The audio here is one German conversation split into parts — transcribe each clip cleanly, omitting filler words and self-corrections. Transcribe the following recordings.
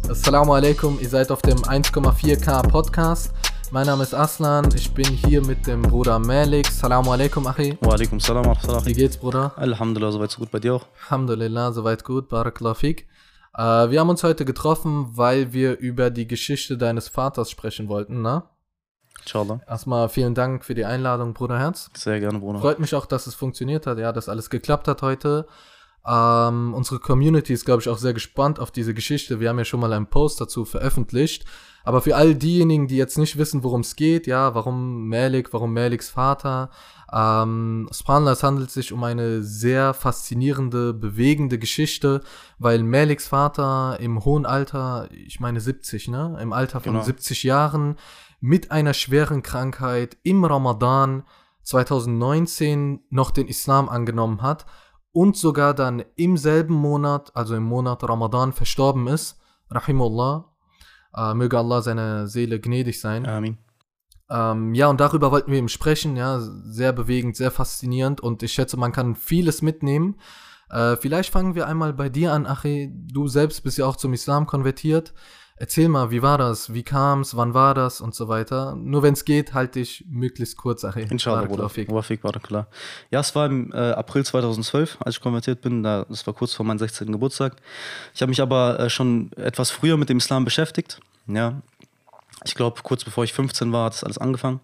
Assalamu alaikum, ihr seid auf dem 1,4K Podcast. Mein Name ist Aslan, ich bin hier mit dem Bruder Malik. Assalamu alaikum, Achi. Wa alaikum salam wa rahmatullahi. Wie geht's, Bruder? Alhamdulillah, soweit so gut, bei dir auch? Alhamdulillah, soweit gut, Barakallahu fik. Wir haben uns heute getroffen, weil wir über die Geschichte deines Vaters sprechen wollten, ne? Inshallah. Erstmal vielen Dank für die Einladung, Bruderherz. Sehr gerne, Bruder. Freut mich auch, dass es funktioniert hat, ja, dass alles geklappt hat heute. Unsere Community ist, glaube ich, auch sehr gespannt auf diese Geschichte. Wir haben ja schon mal einen Post dazu veröffentlicht. Aber für all diejenigen, die jetzt nicht wissen, worum es geht, ja, warum Maliks Vater, subhanallah, es handelt sich um eine sehr faszinierende, bewegende Geschichte, weil Maliks Vater im hohen Alter, ich meine 70, ne, im Alter von 70 Jahren, mit einer schweren Krankheit im Ramadan 2019 noch den Islam angenommen hat und sogar dann im selben Monat, also im Monat Ramadan, verstorben ist. Rahimullah. Möge Allah seiner Seele gnädig sein. Amin. Ja, und darüber wollten wir eben sprechen, ja, sehr bewegend, sehr faszinierend und ich schätze, man kann vieles mitnehmen. Vielleicht fangen wir einmal bei dir an, Achi. Du selbst bist ja auch zum Islam konvertiert. Erzähl mal, wie war das, wie kam's, wann war das und so weiter. Nur wenn es geht, halte ich möglichst kurz, Achi. Inshallah, Bruder. Wafik, Barakallah. Ja, es war im April 2012, als ich konvertiert bin. Das war kurz vor meinem 16. Geburtstag. Ich habe mich aber schon etwas früher mit dem Islam beschäftigt. Ja, ich glaube, kurz bevor ich 15 war, hat das alles angefangen.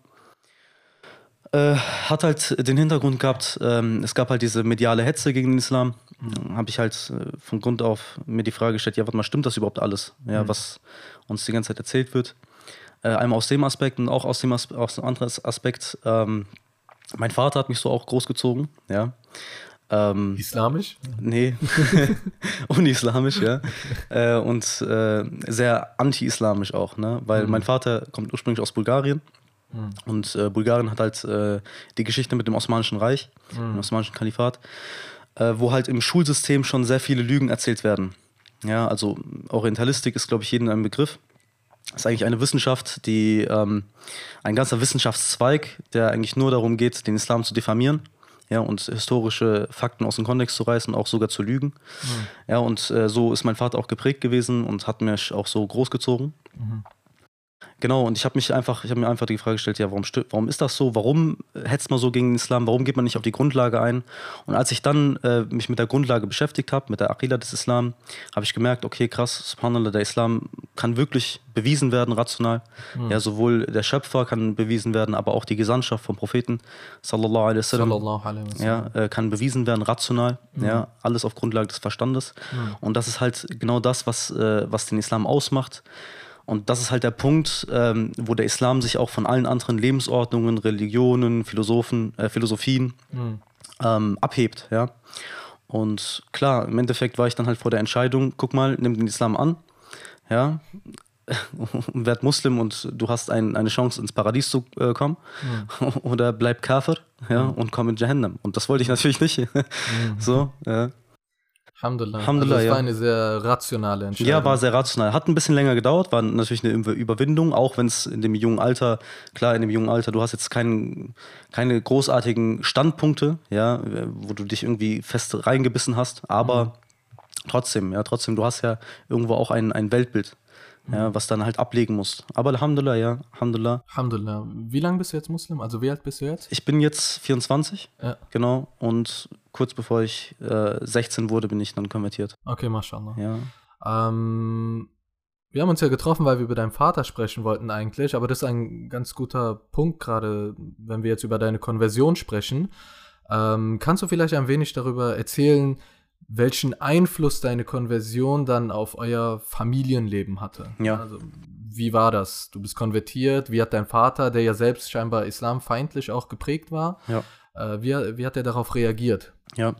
Hat halt den Hintergrund gehabt, es gab halt diese mediale Hetze gegen den Islam. Habe ich halt von Grund auf mir die Frage gestellt, ja, warte mal, stimmt das überhaupt alles? Ja, was uns die ganze Zeit erzählt wird. Einmal aus dem Aspekt und auch aus dem anderen Aspekt. Mein Vater hat mich so auch großgezogen, ja. Islamisch? Nee, unislamisch, ja. Und sehr anti-islamisch auch, ne? Weil mein Vater kommt ursprünglich aus Bulgarien. Und Bulgarien hat halt die Geschichte mit dem Osmanischen Reich, dem Osmanischen Kalifat, wo halt im Schulsystem schon sehr viele Lügen erzählt werden. Ja, also Orientalistik ist, glaube ich, jedem ein Begriff. Das ist eigentlich eine Wissenschaft, die ein ganzer Wissenschaftszweig, der eigentlich nur darum geht, den Islam zu diffamieren. Ja, und historische Fakten aus dem Kontext zu reißen, auch sogar zu lügen. Ja, und so ist mein Vater auch geprägt gewesen und hat mich auch so großgezogen. Genau, und ich habe mir einfach die Frage gestellt, ja, warum ist das so? Warum hetzt man so gegen den Islam? Warum geht man nicht auf die Grundlage ein? Und als ich dann mich mit der Grundlage beschäftigt habe, mit der Aqida des Islam, habe ich gemerkt, okay, krass, subhanallah, der Islam kann wirklich bewiesen werden, rational. Ja, sowohl der Schöpfer kann bewiesen werden, aber auch die Gesandtschaft vom Propheten, sallallahu alaihi wasallam, ja, kann bewiesen werden, rational. Ja, alles auf Grundlage des Verstandes. Und das ist halt genau das, was den Islam ausmacht. Und das ist halt der Punkt, wo der Islam sich auch von allen anderen Lebensordnungen, Religionen, Philosophien abhebt. Ja? Und klar, im Endeffekt war ich dann halt vor der Entscheidung, guck mal, nimm den Islam an, ja? Werd Muslim und du hast eine Chance ins Paradies zu kommen, oder bleib Kafir, ja? Und komm in Jahannam. Und das wollte ich natürlich nicht. So, ja. Alhamdulillah. Also das war eine sehr rationale Entscheidung. Ja, war sehr rational. Hat ein bisschen länger gedauert, war natürlich eine Überwindung, auch wenn es in dem jungen Alter, du hast jetzt keine großartigen Standpunkte, ja, wo du dich irgendwie fest reingebissen hast, aber trotzdem, du hast ja irgendwo auch ein Weltbild, ja, was dann halt ablegen musst. Aber Alhamdulillah, ja, Alhamdulillah. Alhamdulillah. Wie lange bist du jetzt Muslim? Also wie alt bist du jetzt? Ich bin jetzt 24, genau, und kurz bevor ich 16 wurde, bin ich dann konvertiert. Okay, mashallah. Ja. Wir haben uns ja getroffen, weil wir über deinen Vater sprechen wollten eigentlich, aber das ist ein ganz guter Punkt, gerade wenn wir jetzt über deine Konversion sprechen. Kannst du vielleicht ein wenig darüber erzählen, welchen Einfluss deine Konversion dann auf euer Familienleben hatte? Ja. Also, wie war das? Du bist konvertiert, wie hat dein Vater, der ja selbst scheinbar islamfeindlich auch geprägt war, wie hat er darauf reagiert? Ja.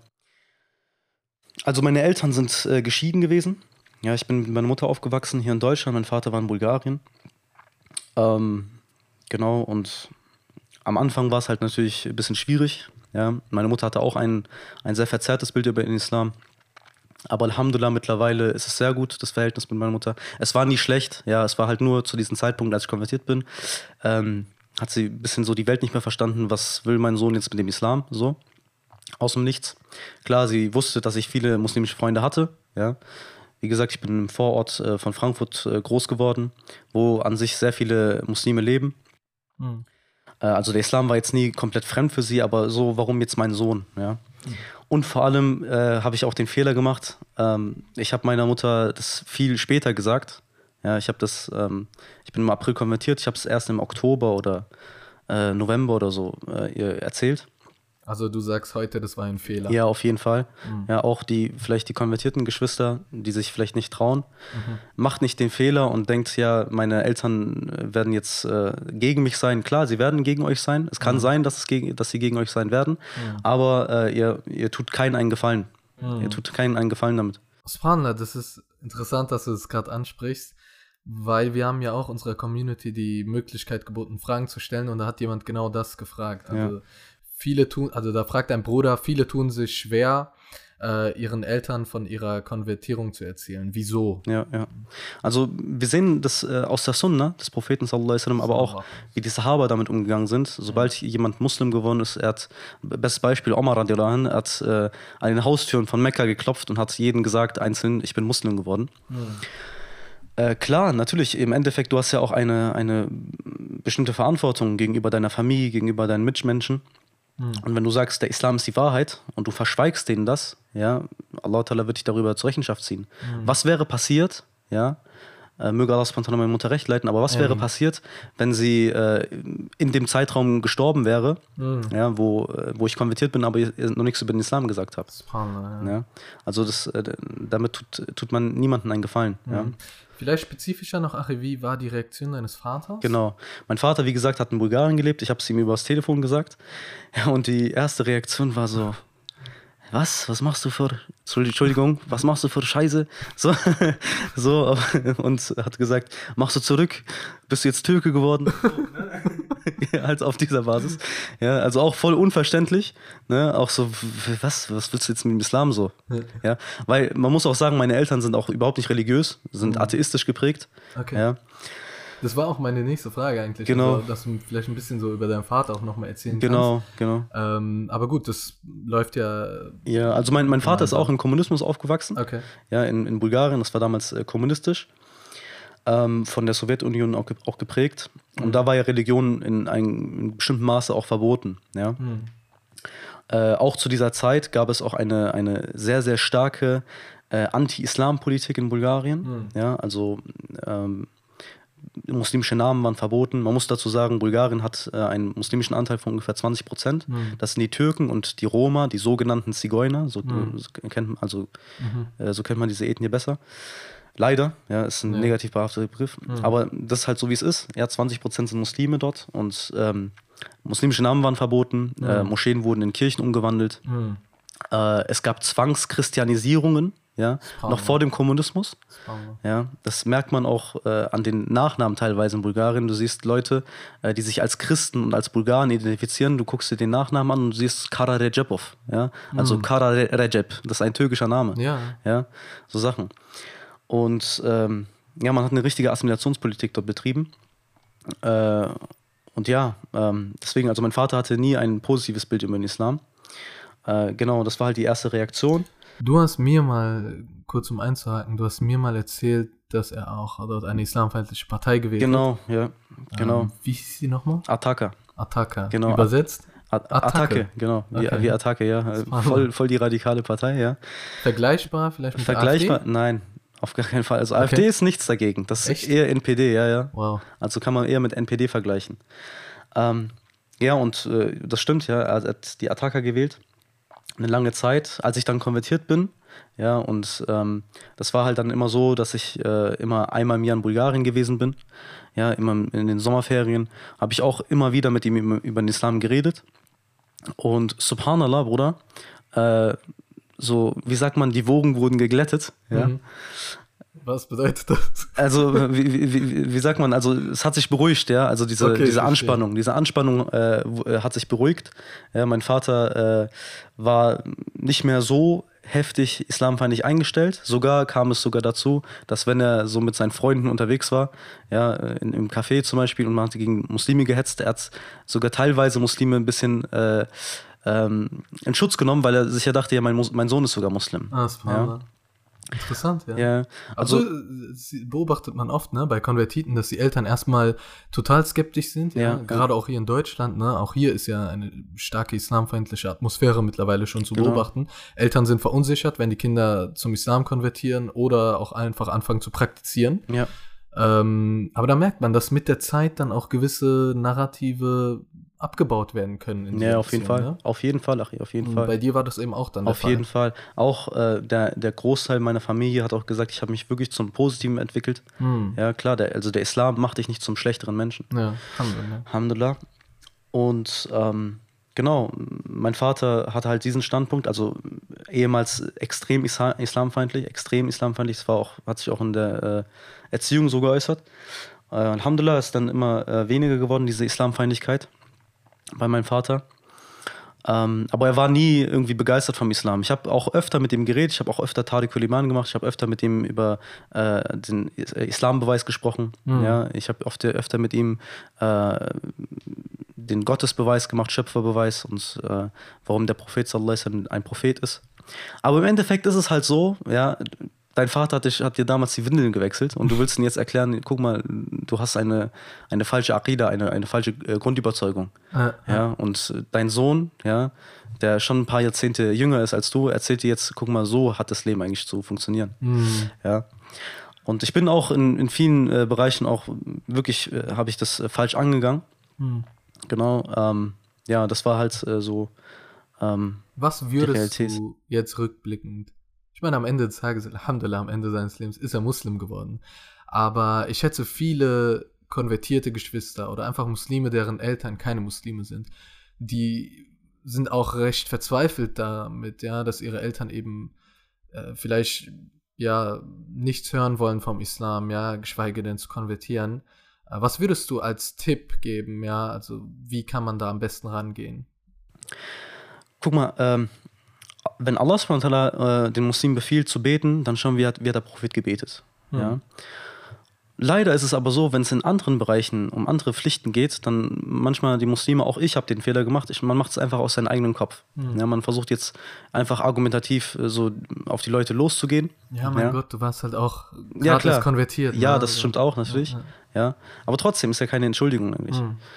Also meine Eltern sind geschieden gewesen. Ja, ich bin mit meiner Mutter aufgewachsen hier in Deutschland, mein Vater war in Bulgarien. Genau, und am Anfang war es halt natürlich ein bisschen schwierig. Ja, meine Mutter hatte auch ein sehr verzerrtes Bild über den Islam. Aber Alhamdulillah, mittlerweile ist es sehr gut, das Verhältnis mit meiner Mutter. Es war nie schlecht, ja, es war halt nur zu diesem Zeitpunkt, als ich konvertiert bin, hat sie ein bisschen so die Welt nicht mehr verstanden, was will mein Sohn jetzt mit dem Islam, so, aus dem Nichts. Klar, sie wusste, dass ich viele muslimische Freunde hatte, ja, Wie gesagt, ich bin im Vorort von Frankfurt groß geworden, wo an sich sehr viele Muslime leben. Mhm. Also der Islam war jetzt nie komplett fremd für sie, aber so, warum jetzt mein Sohn? Ja? Und vor allem habe ich auch den Fehler gemacht. Ich habe meiner Mutter das viel später gesagt. Ja, ich bin im April konvertiert, ich habe es erst im Oktober oder November oder so ihr erzählt. Also du sagst heute, das war ein Fehler. Ja, auf jeden Fall. Ja, auch vielleicht die konvertierten Geschwister, die sich vielleicht nicht trauen, macht nicht den Fehler und denkt, ja, meine Eltern werden jetzt gegen mich sein. Klar, sie werden gegen euch sein. Es kann sein, dass sie gegen euch sein werden, aber ihr tut keinen einen Gefallen. Ihr tut keinen einen Gefallen damit. Subhanallah, das ist interessant, dass du das gerade ansprichst, weil wir haben ja auch unserer Community die Möglichkeit geboten, Fragen zu stellen, und da hat jemand genau das gefragt. Also da fragt ein Bruder, viele tun sich schwer, ihren Eltern von ihrer Konvertierung zu erzählen. Wieso? Ja. Also wir sehen das aus der Sunna des Propheten sallallahu alaihi wasallam, aber auch wie die Sahaba damit umgegangen sind. Sobald jemand Muslim geworden ist, bestes Beispiel Omar radiallahu anhu, er hat an den Haustüren von Mekka geklopft und hat jedem gesagt, einzeln, ich bin Muslim geworden. Klar, natürlich, im Endeffekt, du hast ja auch eine bestimmte Verantwortung gegenüber deiner Familie, gegenüber deinen Mitmenschen. Und wenn du sagst, der Islam ist die Wahrheit und du verschweigst denen das, ja, Allah Ta'ala wird dich darüber zur Rechenschaft ziehen. Was wäre passiert, ja, möge Allah spontan meine Mutter recht leiten, aber was wäre passiert, wenn sie in dem Zeitraum gestorben wäre, ja, wo ich konvertiert bin, aber noch nichts über den Islam gesagt habe. Ja. Also damit tut man niemandem einen Gefallen. Ja. Vielleicht spezifischer noch, Achi, wie war die Reaktion deines Vaters? Genau. Mein Vater, wie gesagt, hat in Bulgarien gelebt. Ich habe es ihm über das Telefon gesagt. Ja, und die erste Reaktion war so, was machst du für, Entschuldigung, was machst du für Scheiße? So, und hat gesagt, machst du zurück? Bist du jetzt Türke geworden? Ja, halt auf dieser Basis. Ja, also auch voll unverständlich. Ne? Auch so, was willst du jetzt mit dem Islam so? Ja, weil man muss auch sagen, meine Eltern sind auch überhaupt nicht religiös, sind atheistisch geprägt. Okay. Ja. Das war auch meine nächste Frage eigentlich. Genau. Also, dass du vielleicht ein bisschen so über deinen Vater auch nochmal erzählen kannst. Genau. Aber gut, das läuft ja... Ja, also mein Vater ist auch im Kommunismus aufgewachsen. Okay. Ja, in Bulgarien, das war damals kommunistisch. Von der Sowjetunion auch geprägt. Und da war ja Religion in einem bestimmten Maße auch verboten. Ja? Auch zu dieser Zeit gab es auch eine sehr, sehr starke Anti-Islam-Politik in Bulgarien. Ja? Also muslimische Namen waren verboten. Man muss dazu sagen, Bulgarien hat einen muslimischen Anteil von ungefähr 20%. Das sind die Türken und die Roma, die sogenannten Zigeuner. So kennt man diese Ethnie besser. Leider, ja, ist ein negativ behafteter Begriff. Aber das ist halt so, wie es ist. Ja, 20% sind Muslime dort und muslimische Namen waren verboten. Moscheen wurden in Kirchen umgewandelt. Es gab Zwangschristianisierungen, ja, noch vor dem Kommunismus. Ja, das merkt man auch an den Nachnamen teilweise in Bulgarien. Du siehst Leute, die sich als Christen und als Bulgaren identifizieren. Du guckst dir den Nachnamen an und du siehst Kara Recepov. Ja? Also Kara Recep, das ist ein türkischer Name. Ja, so Sachen. Und man hat eine richtige Assimilationspolitik dort betrieben. Und ja, deswegen, also mein Vater hatte nie ein positives Bild über den Islam. Genau, das war halt die erste Reaktion. Du hast mir mal, kurz um einzuhaken, erzählt, dass er auch dort eine islamfeindliche Partei gewählt hat. Genau. Wie hieß sie nochmal? Attacke. Genau. Übersetzt? Attacke, genau. Wie Attacke, ja. Voll die radikale Partei, ja. Vergleichbar vielleicht mit der AfD? Nein. Auf gar keinen Fall. Also AfD ist nichts dagegen. Das ist eher NPD, ja. Wow. Also kann man eher mit NPD vergleichen. Ja, und das stimmt, ja. Er hat die Attacke gewählt. Eine lange Zeit, als ich dann konvertiert bin. Ja, und das war halt dann immer so, dass ich immer einmal im Jahr in Bulgarien gewesen bin. Ja, immer in den Sommerferien. Habe ich auch immer wieder mit ihm über den Islam geredet. Und subhanallah, Bruder, so, wie sagt man, die Wogen wurden geglättet. Ja. Was bedeutet das? Also, wie sagt man, also es hat sich beruhigt, ja, also diese Anspannung. Diese Anspannung hat sich beruhigt. Ja, mein Vater war nicht mehr so heftig islamfeindlich eingestellt. Sogar kam es dazu, dass wenn er so mit seinen Freunden unterwegs war, ja, im Café zum Beispiel, und man hat gegen Muslime gehetzt, er hat sogar teilweise Muslime ein bisschen in Schutz genommen, weil er sich ja dachte, ja, mein Sohn ist sogar Muslim. Das war Interessant, ja. Ja, Also also beobachtet man oft, ne, bei Konvertiten, dass die Eltern erstmal total skeptisch sind, ja, ja, gerade auch hier in Deutschland, ne, auch hier ist ja eine starke islamfeindliche Atmosphäre mittlerweile schon zu genau. beobachten. Eltern sind verunsichert, wenn die Kinder zum Islam konvertieren oder auch einfach anfangen zu praktizieren. Ja. Aber da merkt man, dass mit der Zeit dann auch gewisse Narrative abgebaut werden können. In Ja, dieser auf jeden Beziehung, Fall. ne? Auf jeden Fall, Achie, auf jeden Und Fall. bei dir war das eben auch dann der Auf Fall. jeden Fall. Auch der Großteil meiner Familie hat auch gesagt, ich habe mich wirklich zum Positiven entwickelt. Ja, klar, der Islam macht dich nicht zum schlechteren Menschen. Ja, Alhamdulillah. Alhamdulillah. Und genau, mein Vater hatte halt diesen Standpunkt, also ehemals extrem islamfeindlich, das war auch, hat sich auch in der Erziehung so geäußert. Alhamdulillah ist dann immer weniger geworden, diese Islamfeindlichkeit bei meinem Vater. Aber er war nie irgendwie begeistert vom Islam. Ich habe auch öfter mit ihm geredet, ich habe auch öfter Tariqul Iman gemacht, ich habe öfter mit ihm über den Islambeweis gesprochen. Ja, ich habe öfter mit ihm den Gottesbeweis gemacht, Schöpferbeweis und warum der Prophet sallallahu alaihi wasallam ein Prophet ist. Aber im Endeffekt ist es halt so, ja, dein Vater hat dir damals die Windeln gewechselt und du willst ihm jetzt erklären, guck mal, du hast eine falsche Aqida, eine falsche Grundüberzeugung. Ja, und dein Sohn, ja, der schon ein paar Jahrzehnte jünger ist als du, erzählt dir jetzt, guck mal, so hat das Leben eigentlich zu funktionieren. Ja. Und ich bin auch in vielen Bereichen auch wirklich, habe ich das falsch angegangen. Genau, ja, das war halt so Was würdest du jetzt rückblickend, ich meine, am Ende des Tages, Alhamdulillah, am Ende seines Lebens ist er Muslim geworden, aber ich schätze viele konvertierte Geschwister oder einfach Muslime, deren Eltern keine Muslime sind, die sind auch recht verzweifelt damit, ja, dass ihre Eltern eben vielleicht ja nichts hören wollen vom Islam, ja, geschweige denn zu konvertieren. Was würdest du als Tipp geben, ja, also wie kann man da am besten rangehen? Guck mal, wenn Allah subhanahu wa ta'ala den Muslimen befiehlt zu beten, dann schauen wir, wie hat der Prophet gebetet. Ja? Leider ist es aber so, wenn es in anderen Bereichen um andere Pflichten geht, dann manchmal die Muslime, auch ich habe den Fehler gemacht, man macht es einfach aus seinem eigenen Kopf. Ja, man versucht jetzt einfach argumentativ so auf die Leute loszugehen. Ja, mein Gott, du warst halt auch ja, klar. erst konvertiert. Ja, ne? das stimmt auch natürlich. Ja. Aber trotzdem ist ja keine Entschuldigung eigentlich.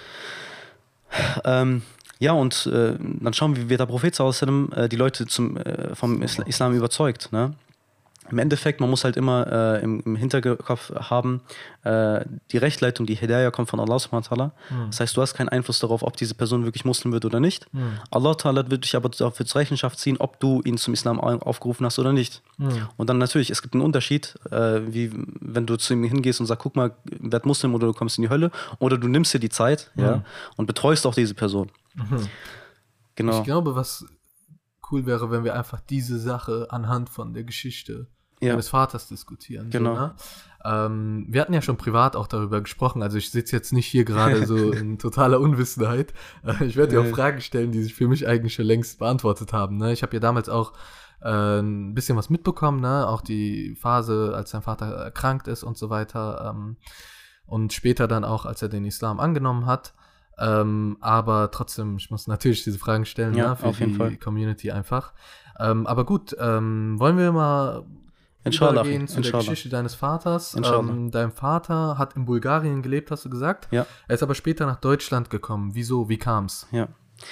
Ja, und dann schauen wir, wie wird der Prophet die Leute vom Islam überzeugt. Ne? Im Endeffekt, man muss halt immer im Hinterkopf haben, die Rechtleitung, die Hidayah kommt von Allah subhanahu wa ta'ala. Das heißt, du hast keinen Einfluss darauf, ob diese Person wirklich Muslim wird oder nicht. Allah ta'ala wird dich aber dafür zur Rechenschaft ziehen, ob du ihn zum Islam aufgerufen hast oder nicht. Und dann natürlich, es gibt einen Unterschied, wie wenn du zu ihm hingehst und sagst, guck mal, werd Muslim oder du kommst in die Hölle, oder du nimmst dir die Zeit ja, und betreust auch diese Person. Genau. Ich glaube, was cool wäre, wenn wir einfach diese Sache anhand von der Geschichte meines Vaters diskutieren. Genau. So, ne? Wir hatten ja schon privat auch darüber gesprochen, also ich sitze jetzt nicht hier gerade so in totaler Unwissenheit. Ich werde dir auch Fragen stellen, die sich für mich eigentlich schon längst beantwortet haben. Ne? Ich habe ja damals auch ein bisschen was mitbekommen, ne? Auch die Phase, als sein Vater erkrankt ist und so weiter. Und später dann auch, als er den Islam angenommen hat. Aber trotzdem, ich muss natürlich diese Fragen stellen, ne? Für die Community einfach. Aber gut, wollen wir mal übergehen zu der Geschichte deines Vaters. Dein Vater hat in Bulgarien gelebt, hast du gesagt? Ja. Er ist aber später nach Deutschland gekommen. Wieso? Wie kam's? Ja.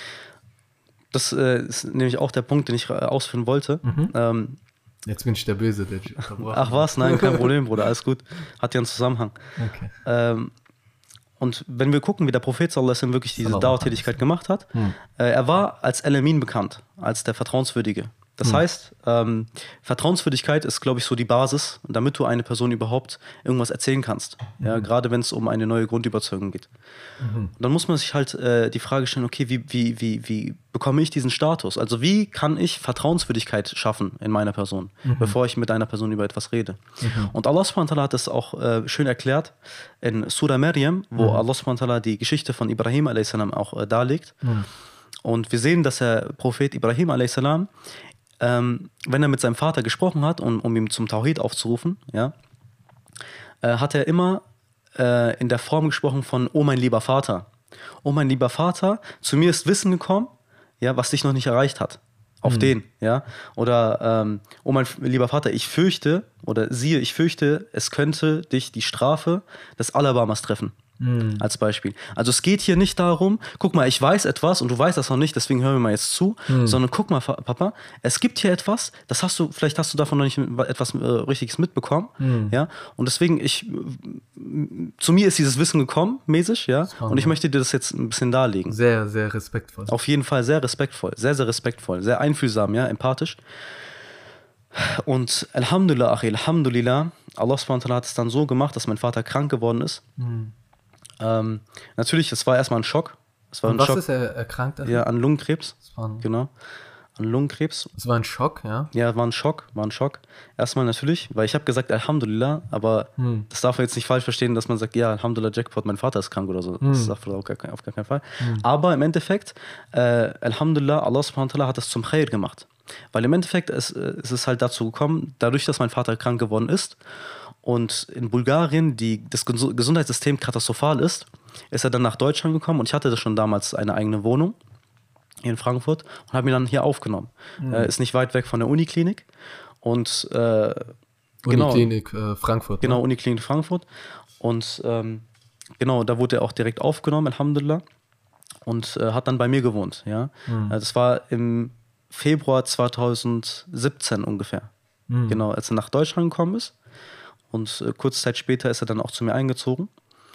Das ist nämlich auch der Punkt, den ich ausführen wollte. Jetzt bin ich der Böse, der Ach was? Nein, kein Problem, Bruder, alles gut. Hat ja einen Zusammenhang. Okay. Und wenn wir gucken, wie der Prophet sallallahu alaihi wasallam wirklich diese Dauertätigkeit gemacht hat, er war als Al-Amin bekannt, als der Vertrauenswürdige. Das heißt, Vertrauenswürdigkeit ist, glaube ich, so die Basis, damit du eine Person überhaupt irgendwas erzählen kannst. Ja, gerade wenn es um eine neue Grundüberzeugung geht. Und dann muss man sich halt die Frage stellen, okay, wie bekomme ich diesen Status? Also wie kann ich Vertrauenswürdigkeit schaffen in meiner Person, bevor ich mit einer Person über etwas rede? Und Allah subhanahu wa ta'ala hat das auch schön erklärt in Surah Maryam, wo Allah subhanahu wa ta'ala die Geschichte von Ibrahim a.s. auch darlegt. Und wir sehen, dass der Prophet Ibrahim a.s., wenn er mit seinem Vater gesprochen hat, um ihm zum Tawhid aufzurufen, ja, hat er immer in der Form gesprochen von, oh mein lieber Vater, zu mir ist Wissen gekommen, ja, was dich noch nicht erreicht hat. auf den, ja. Oder, oh mein lieber Vater, ich fürchte, oder siehe, ich fürchte, es könnte dich die Strafe des Alabamas treffen. Als Beispiel. Also es geht hier nicht darum, guck mal, ich weiß etwas und du weißt das noch nicht, deswegen hören wir mal jetzt zu, sondern guck mal, Papa, es gibt hier etwas, vielleicht hast du davon noch nicht etwas Richtiges mitbekommen, ja, und deswegen, zu mir ist dieses Wissen gekommen, mäßig, ja, und ich möchte dir das jetzt ein bisschen darlegen. Sehr, sehr respektvoll. Auf jeden Fall sehr respektvoll, sehr, sehr respektvoll, sehr einfühlsam, ja, empathisch. Und Alhamdulillah, Allah subhanahu wa ta'ala hat es dann so gemacht, dass mein Vater krank geworden ist. Natürlich, es war erstmal ein Schock. Es war und was ist er erkrankt? Ja, an Lungenkrebs. Genau. An Lungenkrebs. Es war ein Schock, ja? Ja, war ein Schock. Erstmal natürlich, weil ich habe gesagt Alhamdulillah, aber das darf man jetzt nicht falsch verstehen, dass man sagt, ja, Alhamdulillah, Jackpot, mein Vater ist krank oder so. Das ist auf gar keinen Fall. Aber im Endeffekt, Alhamdulillah, Allah subhanahu wa ta'ala hat das zum Khair gemacht. Weil im Endeffekt es ist halt dazu gekommen, dadurch, dass mein Vater krank geworden ist und in Bulgarien das Gesundheitssystem katastrophal ist er dann nach Deutschland gekommen und ich hatte schon damals eine eigene Wohnung hier in Frankfurt und habe ihn dann hier aufgenommen. Ist nicht weit weg von der Uniklinik und Uniklinik Frankfurt. Genau, ne? Uniklinik Frankfurt und genau, da wurde er auch direkt aufgenommen, Alhamdulillah, und hat dann bei mir gewohnt. Ja? Das war im Februar 2017 ungefähr. Genau, als er nach Deutschland gekommen ist. Und kurze Zeit später ist er dann auch zu mir eingezogen.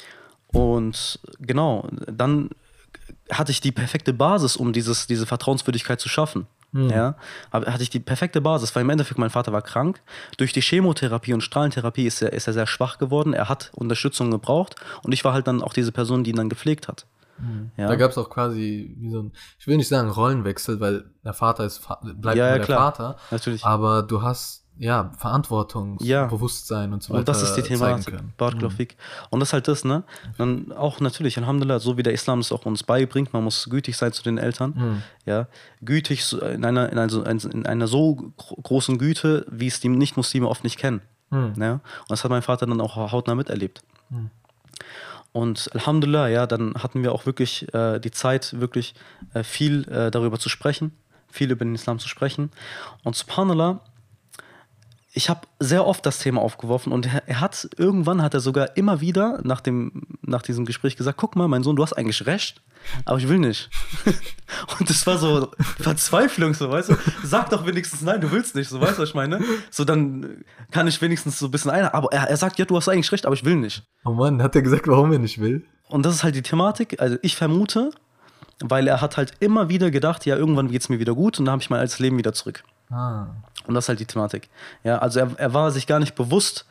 Und genau, dann hatte ich die perfekte Basis, um diese Vertrauenswürdigkeit zu schaffen. Ja, hatte ich die perfekte Basis, weil im Endeffekt mein Vater war krank. Durch die Chemotherapie und Strahlentherapie ist er sehr schwach geworden. Er hat Unterstützung gebraucht. Und ich war halt dann auch diese Person, die ihn dann gepflegt hat. Ja. Da gab es auch quasi wie so ein, ich will nicht sagen Rollenwechsel, weil der Vater bleibt nur der Vater. Natürlich. Aber du hast Verantwortungsbewusstsein und so weiter. Und das ist die Thematik. Und das ist halt das, ne? Dann auch natürlich, Alhamdulillah, so wie der Islam es auch uns beibringt, man muss gütig sein zu den Eltern. Ja? Gütig in einer so großen Güte, wie es die Nicht-Muslime oft nicht kennen. Ja? Und das hat mein Vater dann auch hautnah miterlebt. Und Alhamdulillah, ja, dann hatten wir auch wirklich die Zeit, wirklich viel darüber zu sprechen, viel über den Islam zu sprechen. Und subhanallah, ich habe sehr oft das Thema aufgeworfen und irgendwann hat er sogar immer wieder nach diesem Gespräch gesagt, guck mal, mein Sohn, du hast eigentlich recht, aber ich will nicht. Und das war so Verzweiflung, so, weißt du, sag doch wenigstens nein, du willst nicht, so, weißt du, was ich meine? So, dann kann ich wenigstens so ein bisschen aber er sagt, ja, du hast eigentlich recht, aber ich will nicht. Oh Mann, hat er gesagt, warum er nicht will? Und das ist halt die Thematik, also ich vermute, weil er hat halt immer wieder gedacht, ja, irgendwann geht's mir wieder gut und dann habe ich mein altes Leben wieder zurück. Und das ist halt die Thematik. Ja, also er war sich gar nicht bewusst,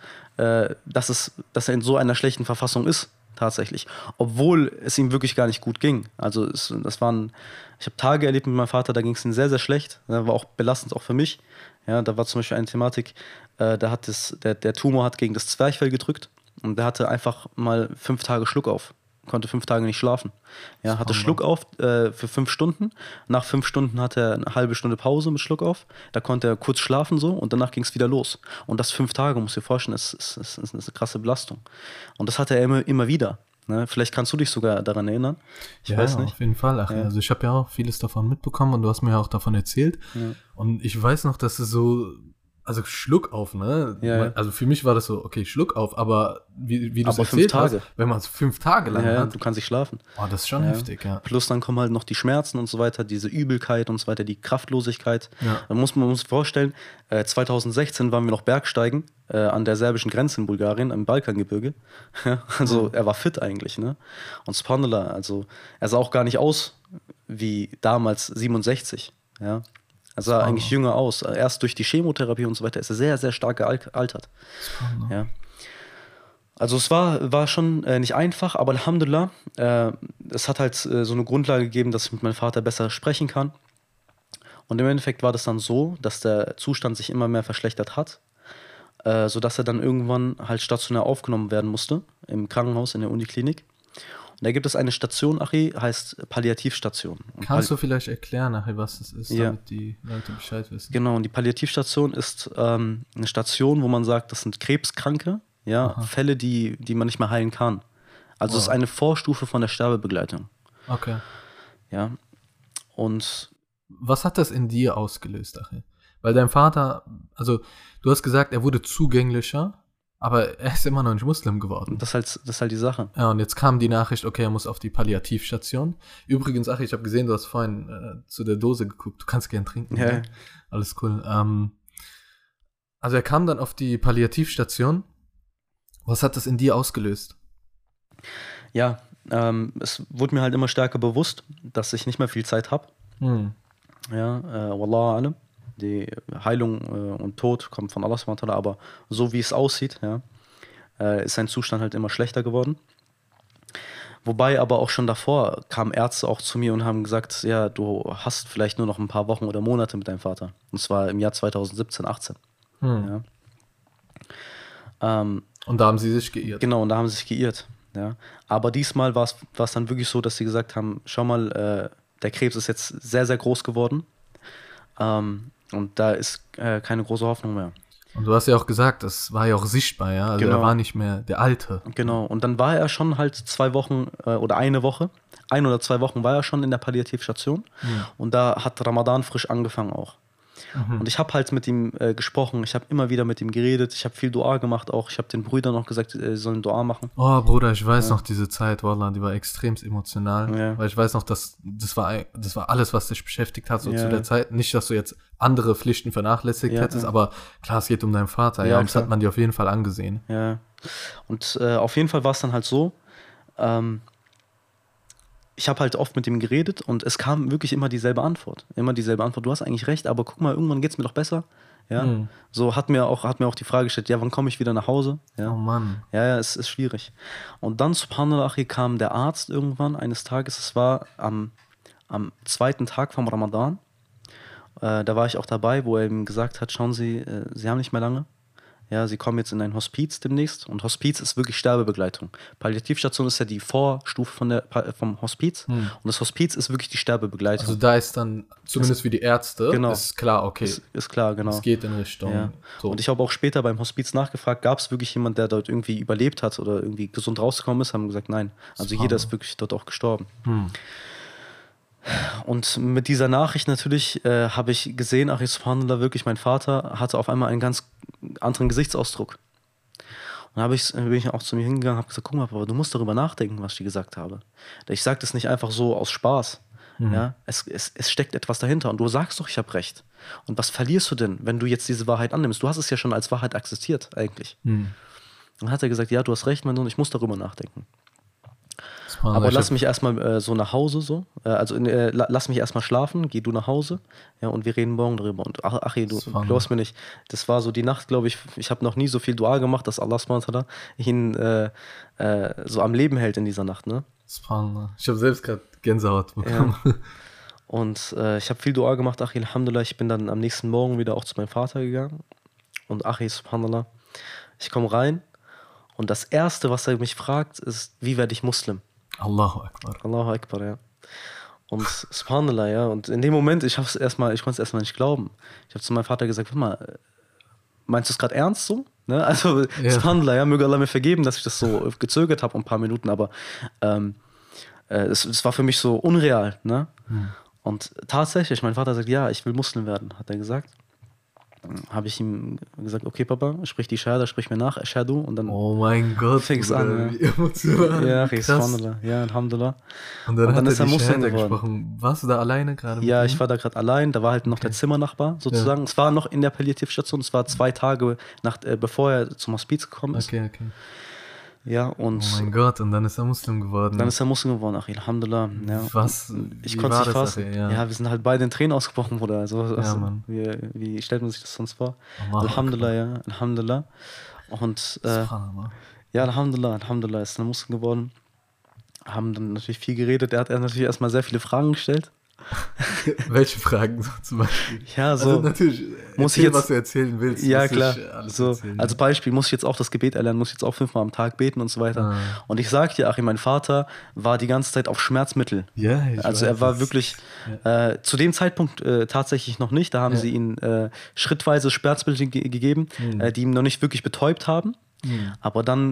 dass er in so einer schlechten Verfassung ist, tatsächlich. Obwohl es ihm wirklich gar nicht gut ging. Also ich habe Tage erlebt mit meinem Vater, da ging es ihm sehr, sehr schlecht. Das war auch belastend, auch für mich. Ja, da war zum Beispiel eine Thematik, der Tumor hat gegen das Zwerchfell gedrückt und der hatte einfach mal 5 Tage Schluck auf. Konnte 5 Tage nicht schlafen. Ja, hatte Schluckauf für 5 Stunden. Nach 5 Stunden hatte er eine halbe Stunde Pause mit Schluckauf. Da konnte er kurz schlafen so und danach ging es wieder los. Und das 5 Tage, musst du dir vorstellen, ist eine krasse Belastung. Und das hatte er immer wieder. Ne? Vielleicht kannst du dich sogar daran erinnern. Ich weiß nicht. Auf jeden Fall. Ach, ja. Also ich habe ja auch vieles davon mitbekommen und du hast mir ja auch davon erzählt. Ja. Und ich weiß noch, dass es so... Also Schluck auf, ne? Ja. Also für mich war das so, okay, Schluck auf, aber wie du es erzählt hast, wenn man es 5 Tage lang hat. Du kannst nicht schlafen. Oh, das ist schon heftig, ja. Plus dann kommen halt noch die Schmerzen und so weiter, diese Übelkeit und so weiter, die Kraftlosigkeit. Ja. Man muss sich vorstellen, 2016 waren wir noch Bergsteigen an der serbischen Grenze in Bulgarien, im Balkangebirge. Also er war fit eigentlich, ne? Und subhanallah, also er sah auch gar nicht aus wie damals 67, ja. Er sah eigentlich jünger aus. Erst durch die Chemotherapie und so weiter ist er sehr, sehr stark gealtert. Ja. Also es war schon nicht einfach, aber Alhamdulillah, es hat halt so eine Grundlage gegeben, dass ich mit meinem Vater besser sprechen kann. Und im Endeffekt war das dann so, dass der Zustand sich immer mehr verschlechtert hat, sodass er dann irgendwann halt stationär aufgenommen werden musste, im Krankenhaus, in der Uniklinik. Und da gibt es eine Station, Achi, heißt Palliativstation. Und kannst du vielleicht erklären, Achi, was das ist, damit die Leute Bescheid wissen? Genau, und die Palliativstation ist eine Station, wo man sagt, das sind Krebskranke, Fälle, die man nicht mehr heilen kann. Also es ist eine Vorstufe von der Sterbebegleitung. Okay. Ja, und Was hat das in dir ausgelöst, Achim? Weil dein Vater, also du hast gesagt, er wurde zugänglicher, aber er ist immer noch nicht Muslim geworden. Das ist halt die Sache. Ja, und jetzt kam die Nachricht, okay, er muss auf die Palliativstation. Übrigens, Achim, ich habe gesehen, du hast vorhin zu der Dose geguckt. Du kannst gern trinken. Ja. Ne? Alles cool. Also er kam dann auf die Palliativstation. Was hat das in dir ausgelöst? Ja, es wurde mir halt immer stärker bewusst, dass ich nicht mehr viel Zeit habe. Ja, Wallahu alam. Die Heilung und Tod kommt von Allah subhanahu wa ta'ala, aber so wie es aussieht, ja, ist sein Zustand halt immer schlechter geworden. Wobei aber auch schon davor kamen Ärzte auch zu mir und haben gesagt, ja, du hast vielleicht nur noch ein paar Wochen oder Monate mit deinem Vater. Und zwar im Jahr 2017, 18. Ja. Und da haben sie sich geirrt. Genau, und da haben sie sich geirrt. Ja. Aber diesmal war es dann wirklich so, dass sie gesagt haben, schau mal, der Krebs ist jetzt sehr, sehr groß geworden. Und da ist keine große Hoffnung mehr. Und du hast ja auch gesagt, das war ja auch sichtbar, ja. Also genau. Er war nicht mehr der Alte. Genau. Und dann war er schon halt 2 Wochen oder eine Woche, 1 oder 2 Wochen war er schon in der Palliativstation. Und da hat Ramadan frisch angefangen auch. Und ich habe halt mit ihm gesprochen, ich habe immer wieder mit ihm geredet, ich habe viel Dua gemacht auch, ich habe den Brüdern auch gesagt, sie sollen Dua machen. Oh Bruder, ich weiß noch diese Zeit, Wallah, die war extrem emotional, weil ich weiß noch, das war alles, was dich beschäftigt hat, so zu der Zeit. Nicht, dass du jetzt andere Pflichten vernachlässigt hättest, aber klar, es geht um deinen Vater, ja, und das hat man dir auf jeden Fall angesehen. Ja, und auf jeden Fall war es dann halt so, ich habe halt oft mit ihm geredet und es kam wirklich immer dieselbe Antwort. Du hast eigentlich recht, aber guck mal, irgendwann geht es mir doch besser. Ja? So hat mir auch die Frage gestellt, ja, wann komme ich wieder nach Hause? Ja? Oh Mann. Ja, es ist schwierig. Und dann, subhanallah, kam der Arzt irgendwann eines Tages, es war am 2. Tag vom Ramadan. Da war ich auch dabei, wo er ihm gesagt hat, schauen Sie, Sie haben nicht mehr lange. Ja, Sie kommen jetzt in ein Hospiz demnächst. Und Hospiz ist wirklich Sterbebegleitung. Palliativstation ist ja die Vorstufe vom Hospiz. Und das Hospiz ist wirklich die Sterbebegleitung. Also da ist dann, zumindest für die Ärzte, genau, ist klar, okay. Ist klar, genau. Es geht in Richtung. Ja. So. Und ich habe auch später beim Hospiz nachgefragt, gab es wirklich jemanden, der dort irgendwie überlebt hat oder irgendwie gesund rausgekommen ist? Haben gesagt, nein. Also jeder ist wirklich dort auch gestorben. Und mit dieser Nachricht natürlich habe ich gesehen, ach, subhanallah, wirklich, mein Vater hatte auf einmal einen ganz anderen Gesichtsausdruck. Und dann bin ich auch zu mir hingegangen und habe gesagt, guck mal, Papa, du musst darüber nachdenken, was ich dir gesagt habe. Ich sage das nicht einfach so aus Spaß. Ja? Es steckt etwas dahinter und du sagst doch, ich habe recht. Und was verlierst du denn, wenn du jetzt diese Wahrheit annimmst? Du hast es ja schon als Wahrheit akzeptiert eigentlich. Und dann hat er gesagt, ja, du hast recht, mein Sohn, ich muss darüber nachdenken. Aber lass mich erstmal so nach Hause, so. Lass mich erstmal schlafen, geh du nach Hause, ja, und wir reden morgen darüber. Und ach, du glaubst mir nicht. Das war so die Nacht, glaube ich habe noch nie so viel Dua gemacht, dass Allah subhanahu ihn so am Leben hält in dieser Nacht, ne? Ich habe selbst gerade Gänsehaut bekommen. Ja. Und ich habe viel Dua gemacht, ach, alhamdulillah, ich bin dann am nächsten Morgen wieder auch zu meinem Vater gegangen. Und ach, subhanallah, ich komme rein und das Erste, was er mich fragt, ist, wie werde ich Muslim? Allahu Akbar. Allahu Akbar, ja. Und subhanallah, ja. Und in dem Moment, ich konnte es erstmal nicht glauben. Ich habe zu meinem Vater gesagt, warte mal, meinst du es gerade ernst so? Ne? Also, subhanallah, ja, möge Allah mir vergeben, dass ich das so gezögert habe, ein paar Minuten, aber es war für mich so unreal, ne? Und tatsächlich, mein Vater sagt, ja, ich will Muslim werden, hat er gesagt. Habe ich ihm gesagt, okay, Papa, sprich die Shahada, sprich mir nach, Ashadu, und dann oh mein Gott, fing es an. Wie emotional. Ja, Alhamdulillah. Und dann ist er Muslim geworden. Warst du da alleine gerade? Ja, ich war da gerade allein, da war halt noch der Zimmernachbar sozusagen. Es war noch in der Palliativstation, es war 2 Tage bevor er zum Hospiz gekommen ist. Okay. Ja, und oh mein Gott, und dann ist er Muslim geworden. Ach, Alhamdulillah. Ja. Was? Ich konnte es nicht fassen. Ja, wir sind halt beide in Tränen ausgebrochen, Bruder. Mann. Wie stellt man sich das sonst vor? Alhamdulillah, ja. Alhamdulillah. Und ja, Alhamdulillah ist er Muslim geworden. Haben dann natürlich viel geredet. Er hat natürlich erstmal sehr viele Fragen gestellt. Welche Fragen so zum Beispiel? Ja, so. Also natürlich, muss ich jetzt, was du erzählen willst. Ja, klar. So, als Beispiel muss ich jetzt auch das Gebet erlernen, muss ich jetzt auch 5-mal am Tag beten und so weiter. Und ich sag dir, Achim, mein Vater war die ganze Zeit auf Schmerzmittel. Ja, also er war wirklich, zu dem Zeitpunkt tatsächlich noch nicht. Da haben sie ihm schrittweise Schmerzmittel gegeben, die ihm noch nicht wirklich betäubt haben. Aber dann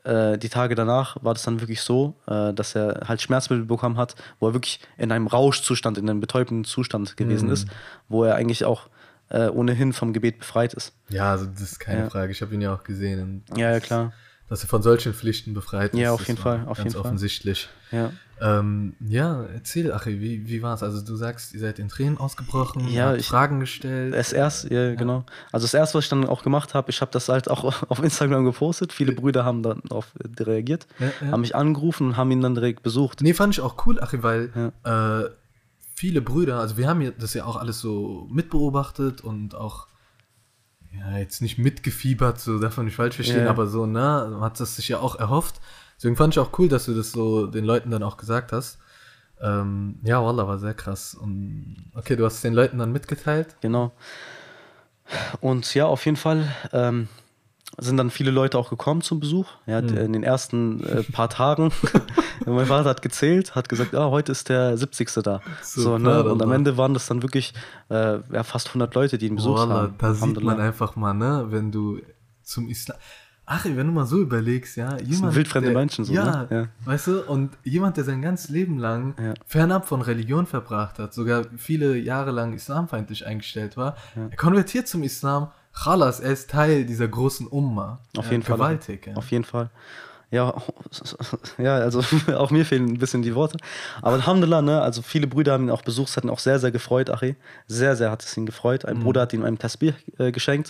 die Tage danach war das dann wirklich so, dass er halt Schmerzmittel bekommen hat, wo er wirklich in einem Rauschzustand, in einem betäubenden Zustand gewesen ist, wo er eigentlich auch ohnehin vom Gebet befreit ist. Ja, also das ist keine Frage. Ich habe ihn ja auch gesehen. Ja, klar. Dass er von solchen Pflichten befreit ist. Ja, auf jeden Fall. Ganz offensichtlich. Ja. Erzähl, Achi, wie war es? Also du sagst, ihr seid in Tränen ausgebrochen, habt Fragen gestellt. Genau. Also das erste, was ich dann auch gemacht habe, ich habe das halt auch auf Instagram gepostet. Viele Brüder haben dann darauf reagiert, haben mich angerufen und haben ihn dann direkt besucht. Nee, fand ich auch cool, Achi, weil viele Brüder, also wir haben das ja auch alles so mitbeobachtet und auch jetzt nicht mitgefiebert, so darf man nicht falsch verstehen, aber so, man hat das sich ja auch erhofft. Deswegen fand ich auch cool, dass du das so den Leuten dann auch gesagt hast. Wallah, war sehr krass. Und okay, du hast es den Leuten dann mitgeteilt. Genau. Und ja, auf jeden Fall sind dann viele Leute auch gekommen zum Besuch. In den ersten paar Tagen. Mein Vater hat gezählt, hat gesagt, heute ist der 70. da. Super, und am Ende waren das dann wirklich fast 100 Leute, die ihn besucht haben. Da sieht man einfach mal, wenn du zum Islam... Ach, wenn du mal so überlegst, jemand, das sind wildfremde Menschen so, ja, weißt du, und jemand, der sein ganzes Leben lang fernab von Religion verbracht hat, sogar viele Jahre lang islamfeindlich eingestellt war, er konvertiert zum Islam, Khalas, er ist Teil dieser großen Umma. Auf jeden Fall. Gewaltig. Auf jeden Fall. Ja, also auch mir fehlen ein bisschen die Worte. Aber Alhamdulillah, also viele Brüder haben ihn auch besucht, es hat ihn auch sehr, sehr gefreut, Achi. Sehr, sehr hat es ihn gefreut. Ein Bruder hat ihm einen Tasbih geschenkt.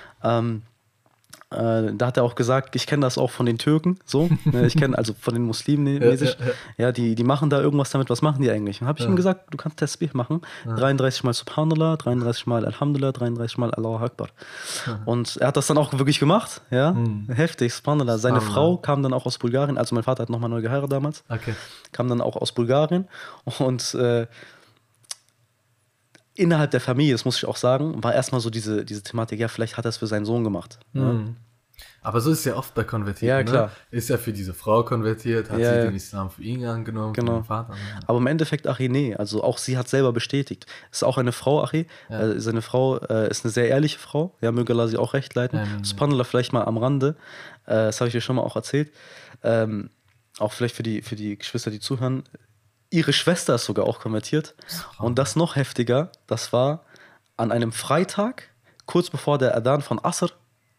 Da hat er auch gesagt, ich kenne das auch von den Türken, so. Ich kenne also von den Muslimen mäßig. Ja, die machen da irgendwas damit. Was machen die eigentlich? Und habe ich ihm gesagt, du kannst Tasbih machen. 33 Mal Subhanallah, 33 Mal Alhamdulillah, 33 Mal Allahu Akbar. Und er hat das dann auch wirklich gemacht. Ja, heftig, Subhanallah. Seine Frau kam dann auch aus Bulgarien. Also mein Vater hat nochmal neu geheiratet damals. Okay. Kam dann auch aus Bulgarien. Und innerhalb der Familie, das muss ich auch sagen, war erstmal so diese Thematik, ja, vielleicht hat er es für seinen Sohn gemacht. Aber so ist es ja oft bei Konvertiten. Ja, klar. Ist ja für diese Frau konvertiert, hat sie den Islam für ihn angenommen, für den Vater. Aber im Endeffekt, Achi, nee, also auch sie hat selber bestätigt. Ist auch eine Frau, Achi. Seine Frau ist eine sehr ehrliche Frau. Ja, möge Allah sie auch recht leiten. Subhanallah, vielleicht mal am Rande. Das habe ich dir schon mal auch erzählt. Auch vielleicht für die Geschwister, die zuhören. Ihre Schwester ist sogar auch konvertiert. Und das noch heftiger, das war an einem Freitag, kurz bevor der Adhan von Asr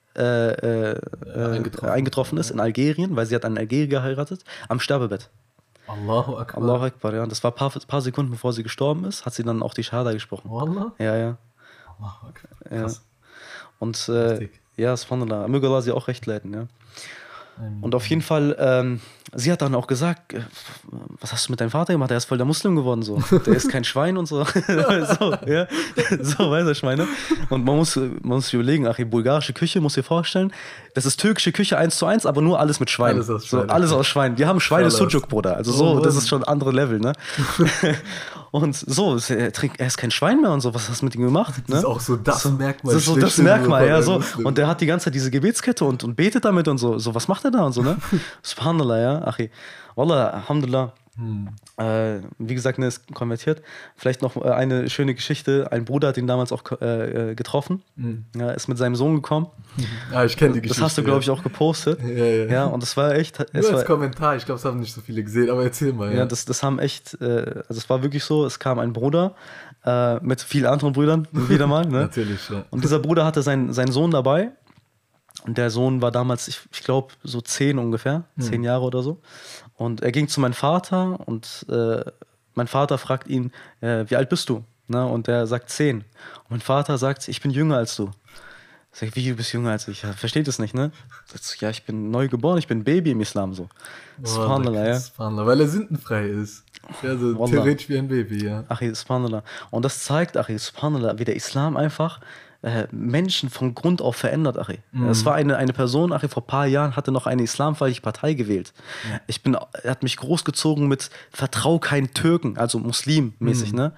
eingetroffen ist in Algerien, weil sie hat einen Algerier geheiratet, am Sterbebett. Allahu Akbar. Allahu Akbar, ja. Das war ein paar Sekunden, bevor sie gestorben ist, hat sie dann auch die Shahada gesprochen. Wallah? Ja. Allahu Akbar. Krass. Und subhanallah, möge Allah sie auch recht leiten, ja. Und auf jeden Fall, sie hat dann auch gesagt, was hast du mit deinem Vater gemacht? Der ist voll der Muslim geworden, so. Der ist kein Schwein und so. So, weißt du, ich meine. Und man muss sich überlegen, ach, die bulgarische Küche, muss dir vorstellen, das ist türkische Küche 1:1, aber nur alles mit Schwein. Alles aus Schwein. So, alles aus Schwein. Die haben Schweine-Sujuk, Bruder. Also so, das ist schon ein anderes Level, ne? Und so, er ist kein Schwein mehr und so, was hast du mit ihm gemacht? Ne? Das ist auch so das Merkmal. Das ist so das Merkmal, ja, so. Und der hat die ganze Zeit diese Gebetskette und betet damit und so. So, was macht er da und so, ne? Subhanallah, ja, Achi. Wallah, Alhamdulillah. Wie gesagt, ist konvertiert. Vielleicht noch eine schöne Geschichte. Ein Bruder hat ihn damals auch getroffen. Ja, ist mit seinem Sohn gekommen. Ja, ich kenne die Geschichte. Das hast du, glaube ich, auch gepostet. Ja, und das war echt... Nur als Kommentar, ich glaube, das haben nicht so viele gesehen, aber erzähl mal. Ja, das haben echt... also es war wirklich so, es kam ein Bruder mit vielen anderen Brüdern, wieder mal. Ne? Natürlich, ja. Und dieser Bruder hatte seinen Sohn dabei. Und der Sohn war damals, ich glaube, so 10 ungefähr, 10 Jahre oder so. Und er ging zu meinem Vater und mein Vater fragt ihn, wie alt bist du? Na, und er sagt 10. Und mein Vater sagt, ich bin jünger als du. Ich sage, wie, du bist jünger als ich? Ja, versteht es nicht, ne? Sagt, ja, ich bin neu geboren, ich bin Baby im Islam, so. Subhanallah, ja. Subhanallah, weil er sündenfrei ist. Ja, so theoretisch wie ein Baby, ja. Achi, Subhanallah. Und das zeigt, Achi, Subhanallah, wie der Islam einfach Menschen von Grund auf verändert, Achi. Es war eine Person, Achi, vor ein paar Jahren hatte noch eine islamfeindliche Partei gewählt. Ja. Er hat mich großgezogen mit Vertrau keinen Türken, also muslimmäßig, ne?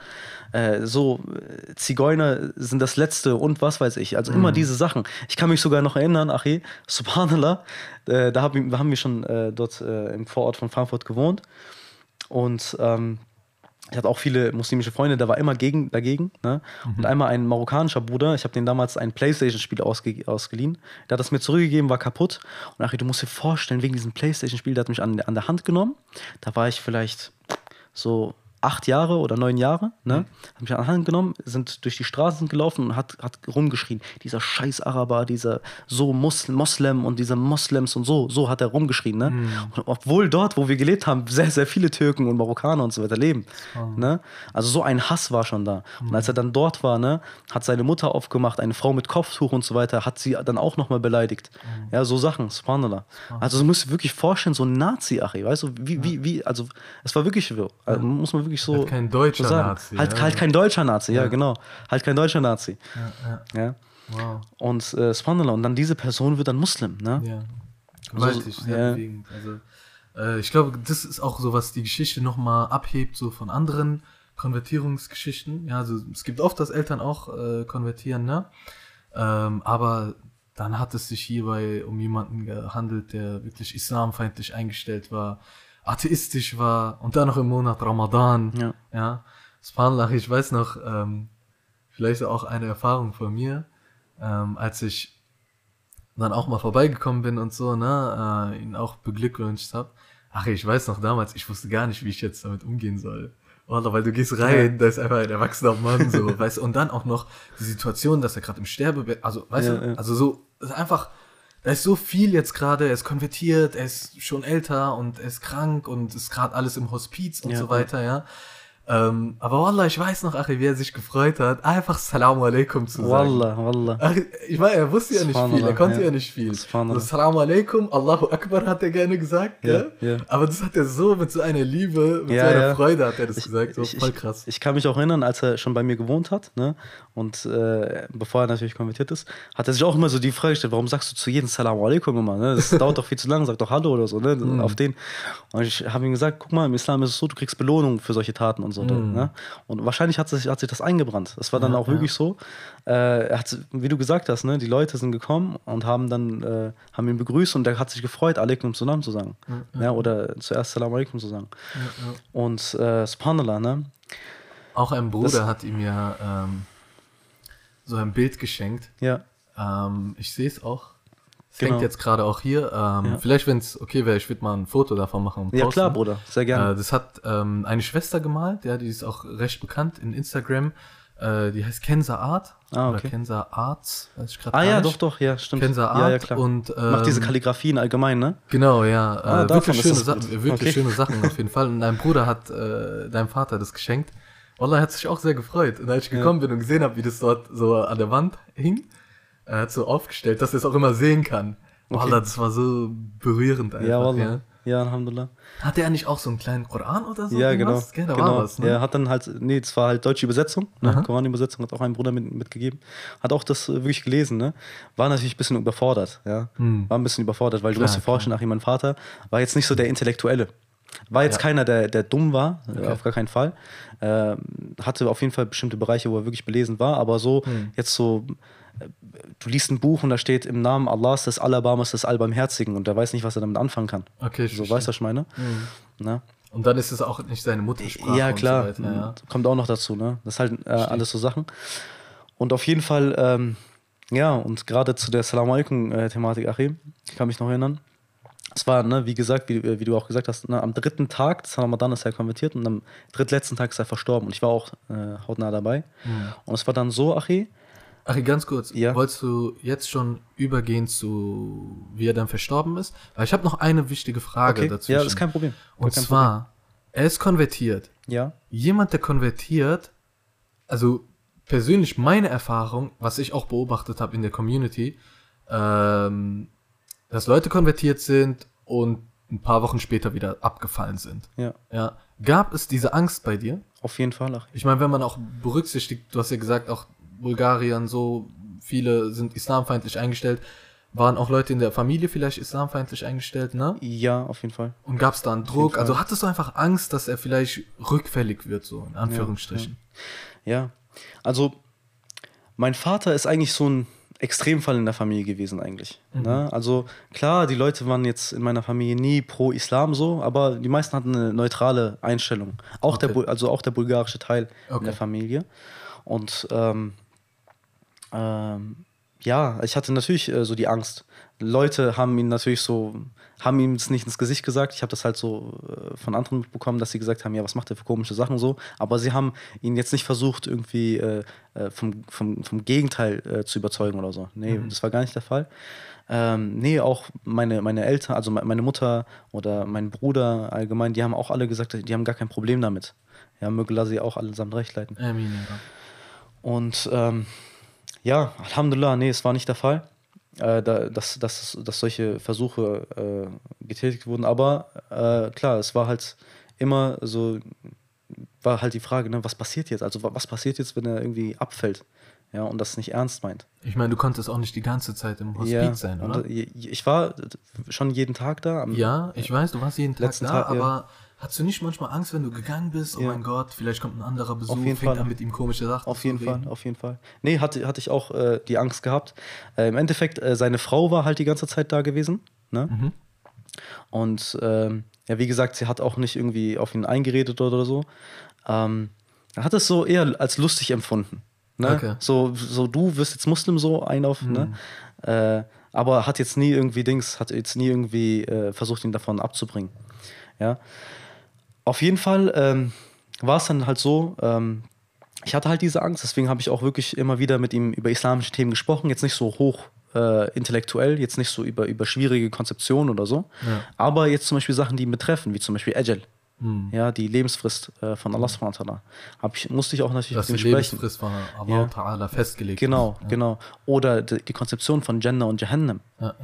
Zigeuner sind das Letzte und was weiß ich. Also immer diese Sachen. Ich kann mich sogar noch erinnern, Achi, Subhanallah, da haben wir schon dort im Vorort von Frankfurt gewohnt. Und ich hatte auch viele muslimische Freunde, der war immer dagegen. Ne? Und einmal ein marokkanischer Bruder, ich habe den damals ein Playstation-Spiel ausgeliehen. Der hat das mir zurückgegeben, war kaputt. Und Achim, du musst dir vorstellen, wegen diesem Playstation-Spiel, der hat mich an der Hand genommen. Da war ich vielleicht so 8 Jahre oder 9 Jahre, ne? Hat mich an die Hand genommen, sind durch die Straßen gelaufen und hat rumgeschrien. Dieser scheiß Araber, dieser so Moslem und diese Moslems und so hat er rumgeschrien, ne? Und obwohl dort, wo wir gelebt haben, sehr, sehr viele Türken und Marokkaner und so weiter leben, ne? Also so ein Hass war schon da. Und als er dann dort war, ne, hat seine Mutter aufgemacht, eine Frau mit Kopftuch und so weiter, hat sie dann auch nochmal beleidigt. Ja, so Sachen, subhanallah. Also du musst dir wirklich vorstellen, so ein Nazi-Achi, weißt du, wie, also es war wirklich, also, muss man wirklich so halt kein deutscher so Nazi. Halt kein deutscher Nazi, ja, genau. Halt kein deutscher Nazi. Ja. Wow. Und subhanallah, und dann diese Person wird dann Muslim, ne? Ja. Gewaltig, sehr bewegend. Also, ich glaube, das ist auch so, was die Geschichte nochmal abhebt, so von anderen Konvertierungsgeschichten. Ja, also es gibt oft, dass Eltern auch konvertieren, ne? Aber dann hat es sich hierbei um jemanden gehandelt, der wirklich islamfeindlich eingestellt war, atheistisch war und dann noch im Monat Ramadan. Ja. Subhanallah, ich weiß noch, vielleicht auch eine Erfahrung von mir, als ich dann auch mal vorbeigekommen bin und so, ne, ihn auch beglückwünscht habe. Ach, ich weiß noch damals, ich wusste gar nicht, wie ich jetzt damit umgehen soll. Wallah, weil du gehst rein, da ist einfach ein erwachsener Mann, so, weißt du, und dann auch noch die Situation, dass er gerade im Sterbebett, also, weißt du, also so, das ist einfach, da ist so viel jetzt gerade, er ist konvertiert, er ist schon älter und er ist krank und ist gerade alles im Hospiz und so weiter, ja. Aber Wallah, ich weiß noch, Achi, wie er sich gefreut hat, einfach Salamu Alaikum zu sagen. Wallah. Ach, ich meine, er wusste ja nicht viel, er konnte ja nicht viel. Salamu Alaikum, Allahu Akbar hat er gerne gesagt, ja. Aber das hat er so mit so einer Liebe, mit so einer Freude hat er das gesagt, so voll krass. Ich kann mich auch erinnern, als er schon bei mir gewohnt hat, ne, und bevor er natürlich konvertiert ist, hat er sich auch immer so die Frage gestellt, warum sagst du zu jedem Salamu Alaikum immer, ne? Das dauert doch viel zu lang, sag doch Hallo oder so, ne, auf den. Und ich habe ihm gesagt, guck mal, im Islam ist es so, du kriegst Belohnung für solche Taten und so. Ne? Und wahrscheinlich hat sich das eingebrannt. Das war dann auch wirklich so. Er hat, wie du gesagt hast, ne, die Leute sind gekommen und haben ihn begrüßt und der hat sich gefreut, Alaikum Salam zu sagen. Ja, oder zuerst Salam Alaikum zu sagen. Und subhanallah, ne? Auch ein Bruder hat ihm ja so ein Bild geschenkt. Ja. Ich sehe es auch. Es hängt jetzt gerade auch hier. Vielleicht, wenn es okay wäre, ich würde mal ein Foto davon machen und posten. Ja klar, Bruder, sehr gerne. Das hat eine Schwester gemalt, ja, die ist auch recht bekannt in Instagram. Die heißt Kenza Art. Okay. Oder Kenza Arts, weiß ich gerade ja, doch, ja, stimmt. Kenza Art. Ja, klar. Und, macht diese Kalligrafien allgemein, ne? Genau, ja. Wirklich schöne schöne Sachen auf jeden Fall. Und dein Bruder hat deinem Vater das geschenkt. Wallah, er hat sich auch sehr gefreut. Und als ich gekommen bin und gesehen habe, wie das dort so an der Wand hing, er hat so aufgestellt, dass er es auch immer sehen kann. Wallah, das war so berührend einfach. Ja, Wallah. Ja, Alhamdulillah. Hatte er nicht auch so einen kleinen Koran oder so? Ja, genau. Da war was, ne? Er hat dann halt, das war halt deutsche Übersetzung, ne? Koranübersetzung hat auch ein Bruder mitgegeben. Hat auch das wirklich gelesen, ne? War natürlich ein bisschen überfordert, ja. War ein bisschen überfordert, weil du musst dir vorstellen, Achim, mein Vater war jetzt nicht so der Intellektuelle. War jetzt keiner, der dumm war, auf gar keinen Fall. Hatte auf jeden Fall bestimmte Bereiche, wo er wirklich belesen war, aber so jetzt so, du liest ein Buch und da steht im Namen Allahs des Allerbarmers des Allbarmherzigen und der weiß nicht, was er damit anfangen kann. Okay, so, weißt du, was ich meine? Na? Und dann ist es auch nicht seine Muttersprache. Ja, klar. Und so weiter, ja. Kommt auch noch dazu, ne? Das ist halt alles so Sachen. Und auf jeden Fall, und gerade zu der Salam Alaikum-Thematik, Achim, ich kann mich noch erinnern. Es war, ne, wie gesagt, wie du auch gesagt hast, ne, am 3. Tag des Ramadan ist er konvertiert und am drittletzten Tag ist er verstorben. Und ich war auch hautnah dabei. Und es war dann so, Achi, ganz kurz, wolltest du jetzt schon übergehen zu, wie er dann verstorben ist? Weil ich habe noch eine wichtige Frage dazu. Ja, das ist kein Problem. Und zwar, er ist konvertiert. Ja. Jemand, der konvertiert, also persönlich meine Erfahrung, was ich auch beobachtet habe in der Community, dass Leute konvertiert sind und ein paar Wochen später wieder abgefallen sind. Ja. Gab es diese Angst bei dir? Auf jeden Fall. Ach. Ich meine, wenn man auch berücksichtigt, du hast ja gesagt, auch Bulgarien, so viele sind islamfeindlich eingestellt. Waren auch Leute in der Familie vielleicht islamfeindlich eingestellt, ne? Ja, auf jeden Fall. Und gab es da einen Druck? Also hattest du einfach Angst, dass er vielleicht rückfällig wird, so in Anführungsstrichen? Ja. Also mein Vater ist eigentlich so ein Extremfall in der Familie gewesen eigentlich. Ne? Also klar, die Leute waren jetzt in meiner Familie nie pro Islam so, aber die meisten hatten eine neutrale Einstellung. Auch auch der bulgarische Teil in der Familie. Und ja, ich hatte natürlich so die Angst. Leute haben ihm es nicht ins Gesicht gesagt. Ich habe das halt so von anderen mitbekommen, dass sie gesagt haben, ja, was macht der für komische Sachen so. Aber sie haben ihn jetzt nicht versucht, irgendwie vom Gegenteil zu überzeugen oder so. Nee, das war gar nicht der Fall. Nee, auch meine Eltern, also meine Mutter oder mein Bruder allgemein, die haben auch alle gesagt, die haben gar kein Problem damit. Ja, möge Allah sie auch allesamt recht leiten. Amin, ja. Und ja, Alhamdulillah, nee, es war nicht der Fall, dass solche Versuche getätigt wurden. Aber klar, es war halt immer so, war halt die Frage, ne, was passiert jetzt? Also was passiert jetzt, wenn er irgendwie abfällt? Ja, und das nicht ernst meint. Ich meine, du konntest auch nicht die ganze Zeit im Hospiz sein, oder? Ich war schon jeden Tag da. Ja, ich weiß, du warst jeden Tag da, aber ja. Hast du nicht manchmal Angst, wenn du gegangen bist? Oh mein Gott, vielleicht kommt ein anderer Besuch, auf jeden Fall. An mit ihm komische Sachen auf jeden Fall. Nee, hatte ich auch die Angst gehabt. Im Endeffekt, seine Frau war halt die ganze Zeit da gewesen. Ne? Und ja, wie gesagt, sie hat auch nicht irgendwie auf ihn eingeredet oder so. Er hat es so eher als lustig empfunden. Ne? Okay. So, du wirst jetzt Muslim so ne? Aber hat jetzt nie irgendwie versucht, ihn davon abzubringen. Ja. Auf jeden Fall war es dann halt so, ich hatte halt diese Angst, deswegen habe ich auch wirklich immer wieder mit ihm über islamische Themen gesprochen, jetzt nicht so hoch intellektuell, jetzt nicht so über schwierige Konzeptionen oder so, aber jetzt zum Beispiel Sachen, die ihn betreffen, wie zum Beispiel Ajal, ja, die Lebensfrist von Allah subhanahu wa ta'ala, musste ich auch natürlich mit ihm sprechen. Die Lebensfrist von Allah ta'ala festgelegt. Genau. Oder die Konzeption von Jannah und Jahannam,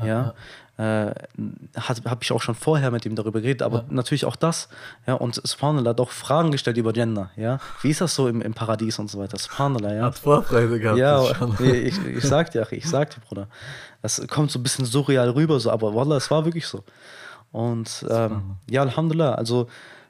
habe ich auch schon vorher mit ihm darüber geredet, aber natürlich auch das, ja, und Subhanallah hat auch Fragen gestellt über Jannah, ja, wie ist das so im Paradies und so weiter, Subhanallah, ja. Hat Vorfreude gehabt. Ja, ich sag dir, Bruder, das kommt so ein bisschen surreal rüber, so, aber Wallah, es war wirklich so. Und ja, Alhamdulillah, also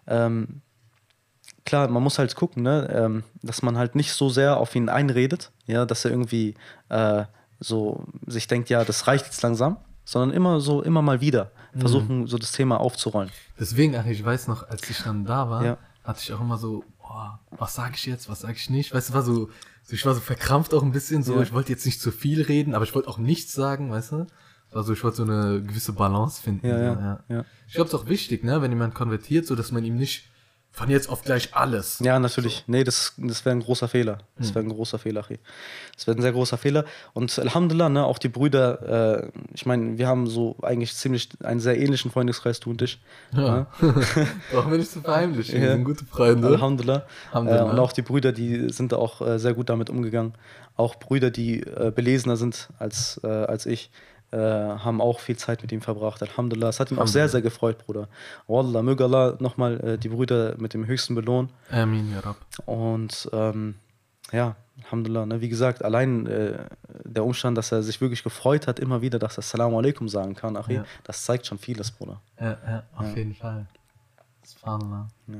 klar, man muss halt gucken, ne, dass man halt nicht so sehr auf ihn einredet, ja, dass er irgendwie so sich denkt, ja, das reicht jetzt langsam, sondern immer mal wieder versuchen, so das Thema aufzurollen. Deswegen, ich weiß noch, als ich dann da war, hatte ich auch immer so, boah, was sage ich jetzt, was sage ich nicht? Weißt du, ich war so verkrampft auch ein bisschen, so, ich wollte jetzt nicht zu viel reden, aber ich wollte auch nichts sagen, weißt du? Also ich wollte so eine gewisse Balance finden. Ja. Ich glaube, es ist auch wichtig, ne, wenn jemand konvertiert, so dass man ihm nicht von jetzt auf gleich alles. Ja, natürlich. So. Nee, das wäre ein großer Fehler. Das wäre ein großer Fehler, Achi. Das wäre ein sehr großer Fehler. Und Alhamdulillah, ne, auch die Brüder, ich meine, wir haben so eigentlich ziemlich einen sehr ähnlichen Freundeskreis, du und ich. Ja. Brauchen wir nicht zu verheimlichen, wir sind gute Freunde. Alhamdulillah. Und auch die Brüder, die sind da auch sehr gut damit umgegangen. Auch Brüder, die belesener sind als ich. Haben auch viel Zeit mit ihm verbracht. Alhamdulillah. Es hat ihn auch sehr, sehr gefreut, Bruder. Wallah, möge Allah nochmal die Brüder mit dem Höchsten belohnen. Amin, ya Rab. Und ja, Alhamdulillah. Ne? Wie gesagt, allein der Umstand, dass er sich wirklich gefreut hat, immer wieder, dass er Assalamu alaikum sagen kann, Achi, das zeigt schon vieles, Bruder. Ja, auf jeden Fall. Subhanallah. Ja.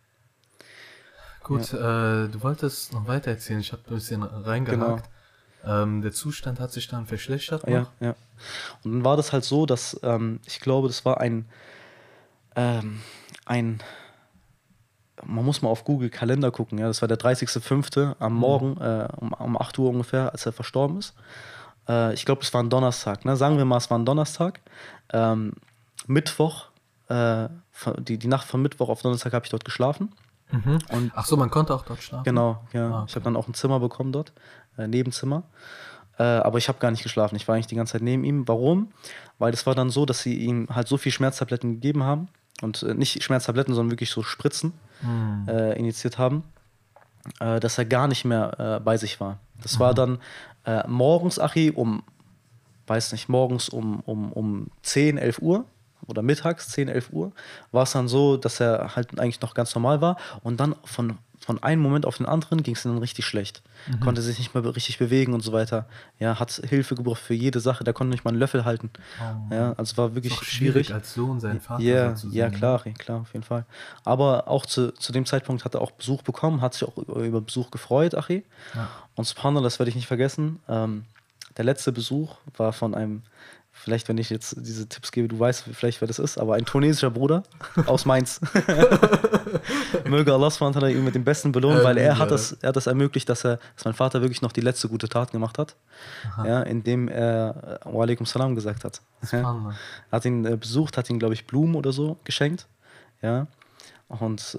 Gut, du wolltest noch weiter erzählen. Ich habe ein bisschen reingehakt. Genau. Der Zustand hat sich dann verschlechtert noch. Ja. Und dann war das halt so, dass ich glaube, das war ein man muss mal auf Google Kalender gucken, ja, das war der 30.05. am Morgen um 8 Uhr ungefähr, als er verstorben ist. Ich glaube, es war ein Donnerstag, ne? Sagen wir mal, es war ein Donnerstag. Mittwoch, die Nacht von Mittwoch auf Donnerstag habe ich dort geschlafen. Und ach so, man konnte auch dort schlafen? Genau, ja. Okay. Ich habe dann auch ein Zimmer bekommen dort, Nebenzimmer. Aber ich habe gar nicht geschlafen. Ich war eigentlich die ganze Zeit neben ihm. Warum? Weil es war dann so, dass sie ihm halt so viel Schmerztabletten gegeben haben. Und nicht Schmerztabletten, sondern wirklich so Spritzen injiziert haben, dass er gar nicht mehr bei sich war. Das war dann morgens, Achi, morgens um 10, 11 Uhr. Oder mittags, 10, 11 Uhr, war es dann so, dass er halt eigentlich noch ganz normal war. Und dann von einem Moment auf den anderen ging es dann richtig schlecht. Konnte sich nicht mehr richtig bewegen und so weiter. Ja, hat Hilfe gebraucht für jede Sache. Der konnte nicht mal einen Löffel halten. Ja, also war wirklich schwierig. Als Sohn seinen Vater so zu sehen. Ja, klar, auf jeden Fall. Aber auch zu dem Zeitpunkt hat er auch Besuch bekommen, hat sich auch über Besuch gefreut, Achi. Ja. Und Subhanallah, das werde ich nicht vergessen. der letzte Besuch war von einem, vielleicht wenn ich jetzt diese Tipps gebe, du weißt vielleicht, wer das ist, aber ein tunesischer Bruder aus Mainz. Möge Allah SWT ihn mit dem Besten belohnen, weil er hat das ermöglicht, dass mein Vater wirklich noch die letzte gute Tat gemacht hat, ja, indem er Wa alaikum salam gesagt hat. Er hat ihn besucht, hat ihm, glaube ich, Blumen oder so geschenkt, ja, und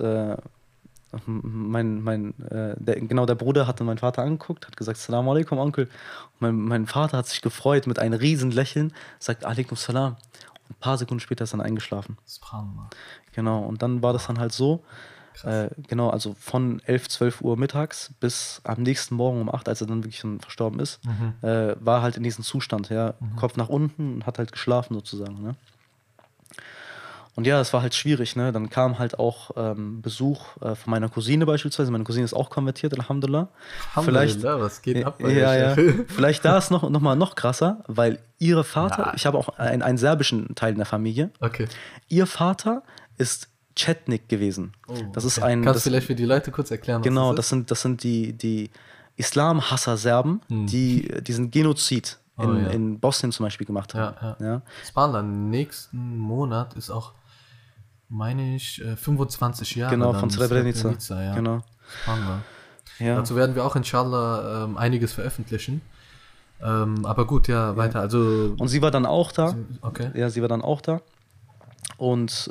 der Bruder hat dann meinen Vater angeguckt, hat gesagt, Assalamu alaikum, Onkel. Und mein Vater hat sich gefreut mit einem riesen Lächeln, sagt alaikum salam. Und ein paar Sekunden später ist er dann eingeschlafen. Genau, und dann war das dann halt so, also von 11, 12 Uhr mittags bis am nächsten Morgen um 8, als er dann wirklich schon verstorben ist, war halt in diesem Zustand, ja, Kopf nach unten und hat halt geschlafen sozusagen, ne? Und ja, es war halt schwierig, ne? Dann kam halt auch Besuch von meiner Cousine beispielsweise. Meine Cousine ist auch konvertiert, Alhamdulillah. Alhamdulillah, was geht ab bei ja. Vielleicht da ist noch krasser, weil ihre Vater, ich habe auch einen serbischen Teil in der Familie. Okay. Ihr Vater ist Chetnik gewesen. Oh, das ist Kannst du vielleicht für die Leute kurz erklären, genau, das sind die Islamhasser-Serben, die diesen Genozid in Bosnien zum Beispiel gemacht haben. Ja. Subhanallah, nächsten Monat ist auch, meine ich, 25 Jahre. Genau, von Srebrenica. Ja. Genau. Ja. Dazu werden wir auch inshallah einiges veröffentlichen. Aber gut, weiter. Also, und sie war dann auch da. Okay. Ja, sie war dann auch da. Und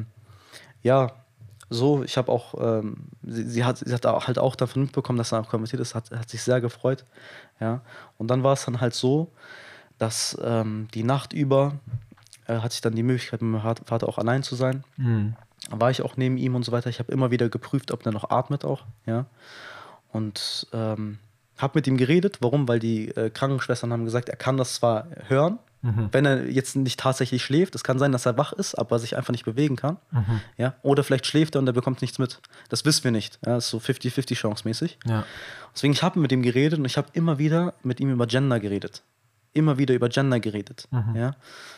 ich habe auch, sie hat halt auch davon mitbekommen, dass er konvertiert ist, hat sich sehr gefreut. Ja. Und dann war es dann halt so, dass die Nacht über hatte ich dann die Möglichkeit, mit meinem Vater auch allein zu sein. Dann war ich auch neben ihm und so weiter. Ich habe immer wieder geprüft, ob der noch atmet auch. Ja. Und habe mit ihm geredet. Warum? Weil die Krankenschwestern haben gesagt, er kann das zwar hören, wenn er jetzt nicht tatsächlich schläft. Es kann sein, dass er wach ist, aber sich einfach nicht bewegen kann. Ja? Oder vielleicht schläft er und er bekommt nichts mit. Das wissen wir nicht. Ja? Das ist so 50-50 Chance-mäßig. Ja. Deswegen, ich habe mit ihm geredet und ich habe immer wieder mit ihm über Gender geredet. Ja?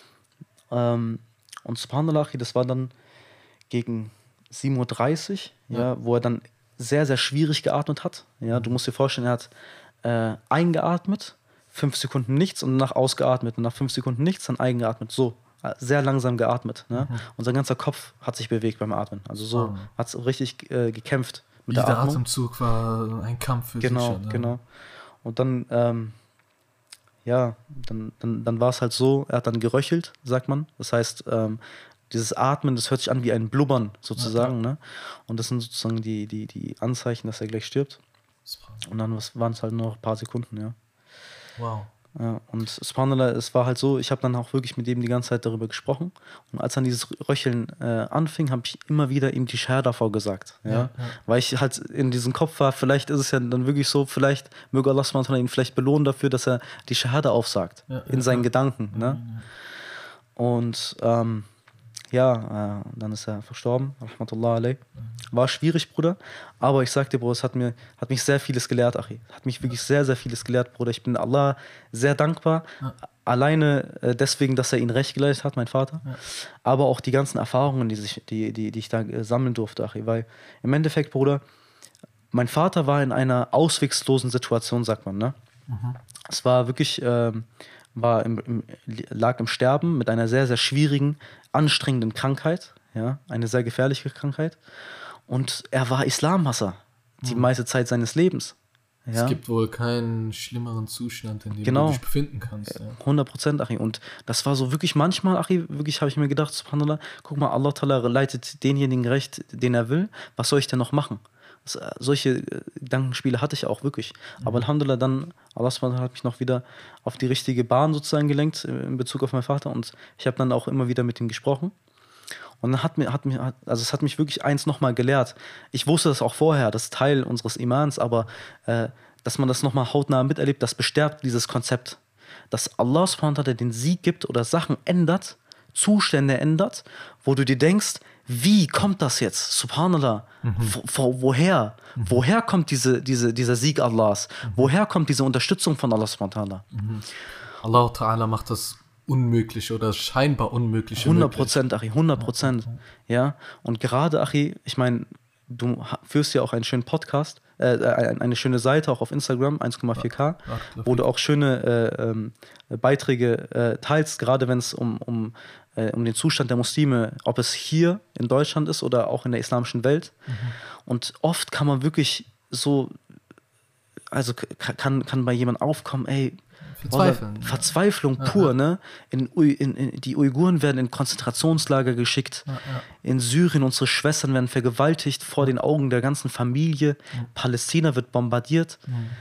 Und subhanallah, das war dann gegen 7:30 Uhr, wo er dann sehr, sehr schwierig geatmet hat. Ja? Du musst dir vorstellen, er hat eingeatmet, 5 Sekunden nichts und danach ausgeatmet und nach 5 Sekunden nichts, dann eingeatmet. So, sehr langsam geatmet. Ne? Und sein ganzer Kopf hat sich bewegt beim Atmen. Also so hat es richtig gekämpft mit der Atmung. Atemzug war ein Kampf für sich. Genau. Und dann, dann war es halt so, er hat dann geröchelt, sagt man. Das heißt, dieses Atmen, das hört sich an wie ein Blubbern sozusagen. Ne? Und das sind sozusagen die Anzeichen, dass er gleich stirbt. Und dann waren es halt nur noch ein paar Sekunden, ja. Wow. Ja, und subhanallah, es war halt so, ich habe dann auch wirklich mit ihm die ganze Zeit darüber gesprochen. Und als dann dieses Röcheln anfing, habe ich immer wieder ihm die Shahada vorgesagt. Ja? Weil ich halt in diesem Kopf war, vielleicht ist es ja dann wirklich so, vielleicht möge Allah ihn vielleicht belohnen dafür, dass er die Shahada aufsagt. In seinen Gedanken. Ne? Und dann ist er verstorben. Rahmatullah alayh. War schwierig, Bruder. Aber ich sag dir, Bruder, es hat mich sehr vieles gelehrt, Achi. Hat mich wirklich sehr, sehr vieles gelehrt, Bruder. Ich bin Allah sehr dankbar. Alleine deswegen, dass er ihn recht geleitet hat, mein Vater. Aber auch die ganzen Erfahrungen, die ich da sammeln durfte, Achi. Weil im Endeffekt, Bruder, mein Vater war in einer auswegslosen Situation, sagt man, ne? Es war wirklich, lag im Sterben mit einer sehr, sehr schwierigen, anstrengenden Krankheit, ja, eine sehr gefährliche Krankheit. Und er war Islamhasser die meiste Zeit seines Lebens. Ja? Es gibt wohl keinen schlimmeren Zustand, in dem du dich befinden kannst. Ja. 100%, Achi. Und das war so wirklich manchmal, Achi, wirklich habe ich mir gedacht, subhanallah, guck mal, Allah Ta'ala leitet denjenigen recht, den er will. Was soll ich denn noch machen? Solche Gedankenspiele hatte ich auch wirklich. Aber Alhamdulillah, dann, Allah hat mich noch wieder auf die richtige Bahn sozusagen gelenkt in Bezug auf meinen Vater und ich habe dann auch immer wieder mit ihm gesprochen. Und dann es hat mich wirklich eins nochmal gelehrt. Ich wusste das auch vorher, das ist Teil unseres Imans, aber dass man das nochmal hautnah miterlebt, das bestärkt dieses Konzept. Dass Allah den Sieg gibt oder Sachen ändert, Zustände ändert, wo du dir denkst, wie kommt das jetzt? Subhanallah. Woher? Woher kommt dieser Sieg Allahs? Woher kommt diese Unterstützung von Allah subhanahu Allah Ta'ala macht das Unmögliche oder scheinbar Unmögliche 100%, Achi, 100%. Ja, und gerade, Achi, ich meine, du führst ja auch einen schönen Podcast. eine schöne Seite auch auf Instagram, 1,4K, wo du auch schöne Beiträge teilst, gerade wenn es um den Zustand der Muslime, ob es hier in Deutschland ist oder auch in der islamischen Welt. Und oft kann man wirklich so, also kann bei jemandem aufkommen, ey, Verzweiflung pur, ne? Die Uiguren werden in Konzentrationslager geschickt. In Syrien, unsere Schwestern werden vergewaltigt vor den Augen der ganzen Familie. Palästina wird bombardiert.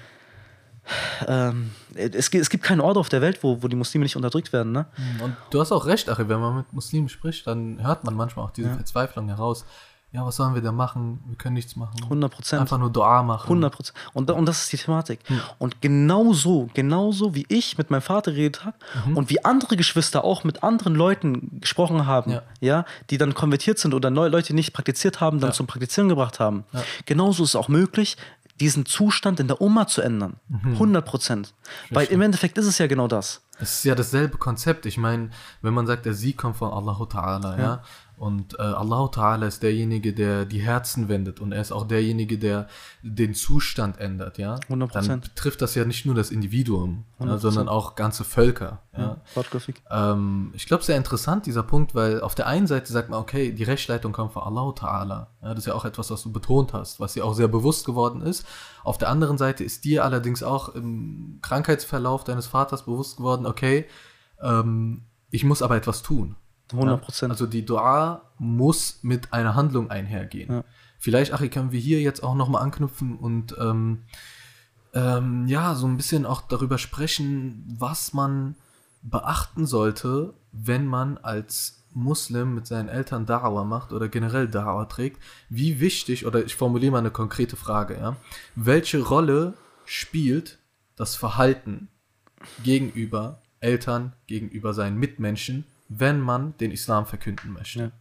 Es gibt keinen Ort auf der Welt, wo die Muslime nicht unterdrückt werden, ne? Und du hast auch recht, Achim, wenn man mit Muslimen spricht, dann hört man manchmal auch diese Verzweiflung heraus. Ja, was sollen wir da machen? Wir können nichts machen. 100%. Einfach nur Dua machen. 100%. Und das ist die Thematik. Und genauso wie ich mit meinem Vater geredet habe und wie andere Geschwister auch mit anderen Leuten gesprochen haben, die dann konvertiert sind oder Leute, die nicht praktiziert haben, dann zum Praktizieren gebracht haben. Genauso ist es auch möglich, diesen Zustand in der Umma zu ändern. 100%. Weil im Endeffekt ist es ja genau das. Es ist ja dasselbe Konzept. Ich meine, wenn man sagt, der Sieg kommt von Allahu Ta'ala, und Allahu Ta'ala ist derjenige, der die Herzen wendet und er ist auch derjenige, der den Zustand ändert, 100%. Dann betrifft das ja nicht nur das Individuum, sondern auch ganze Völker. Ich glaube, sehr interessant, dieser Punkt, weil auf der einen Seite sagt man, okay, die Rechtsleitung kommt von Allahu Ta'ala. Das ist ja auch etwas, was du betont hast, was dir auch sehr bewusst geworden ist. Auf der anderen Seite ist dir allerdings auch im Krankheitsverlauf deines Vaters bewusst geworden, okay, ich muss aber etwas tun. 100%. Also die Dua muss mit einer Handlung einhergehen. Vielleicht, Achi, können wir hier jetzt auch nochmal anknüpfen und so ein bisschen auch darüber sprechen, was man beachten sollte, wenn man als Muslim mit seinen Eltern Da'wah macht oder generell Da'wah trägt. Wie wichtig, oder ich formuliere mal eine konkrete Frage, welche Rolle spielt das Verhalten gegenüber Eltern, gegenüber seinen Mitmenschen, wenn man den Islam verkünden möchte?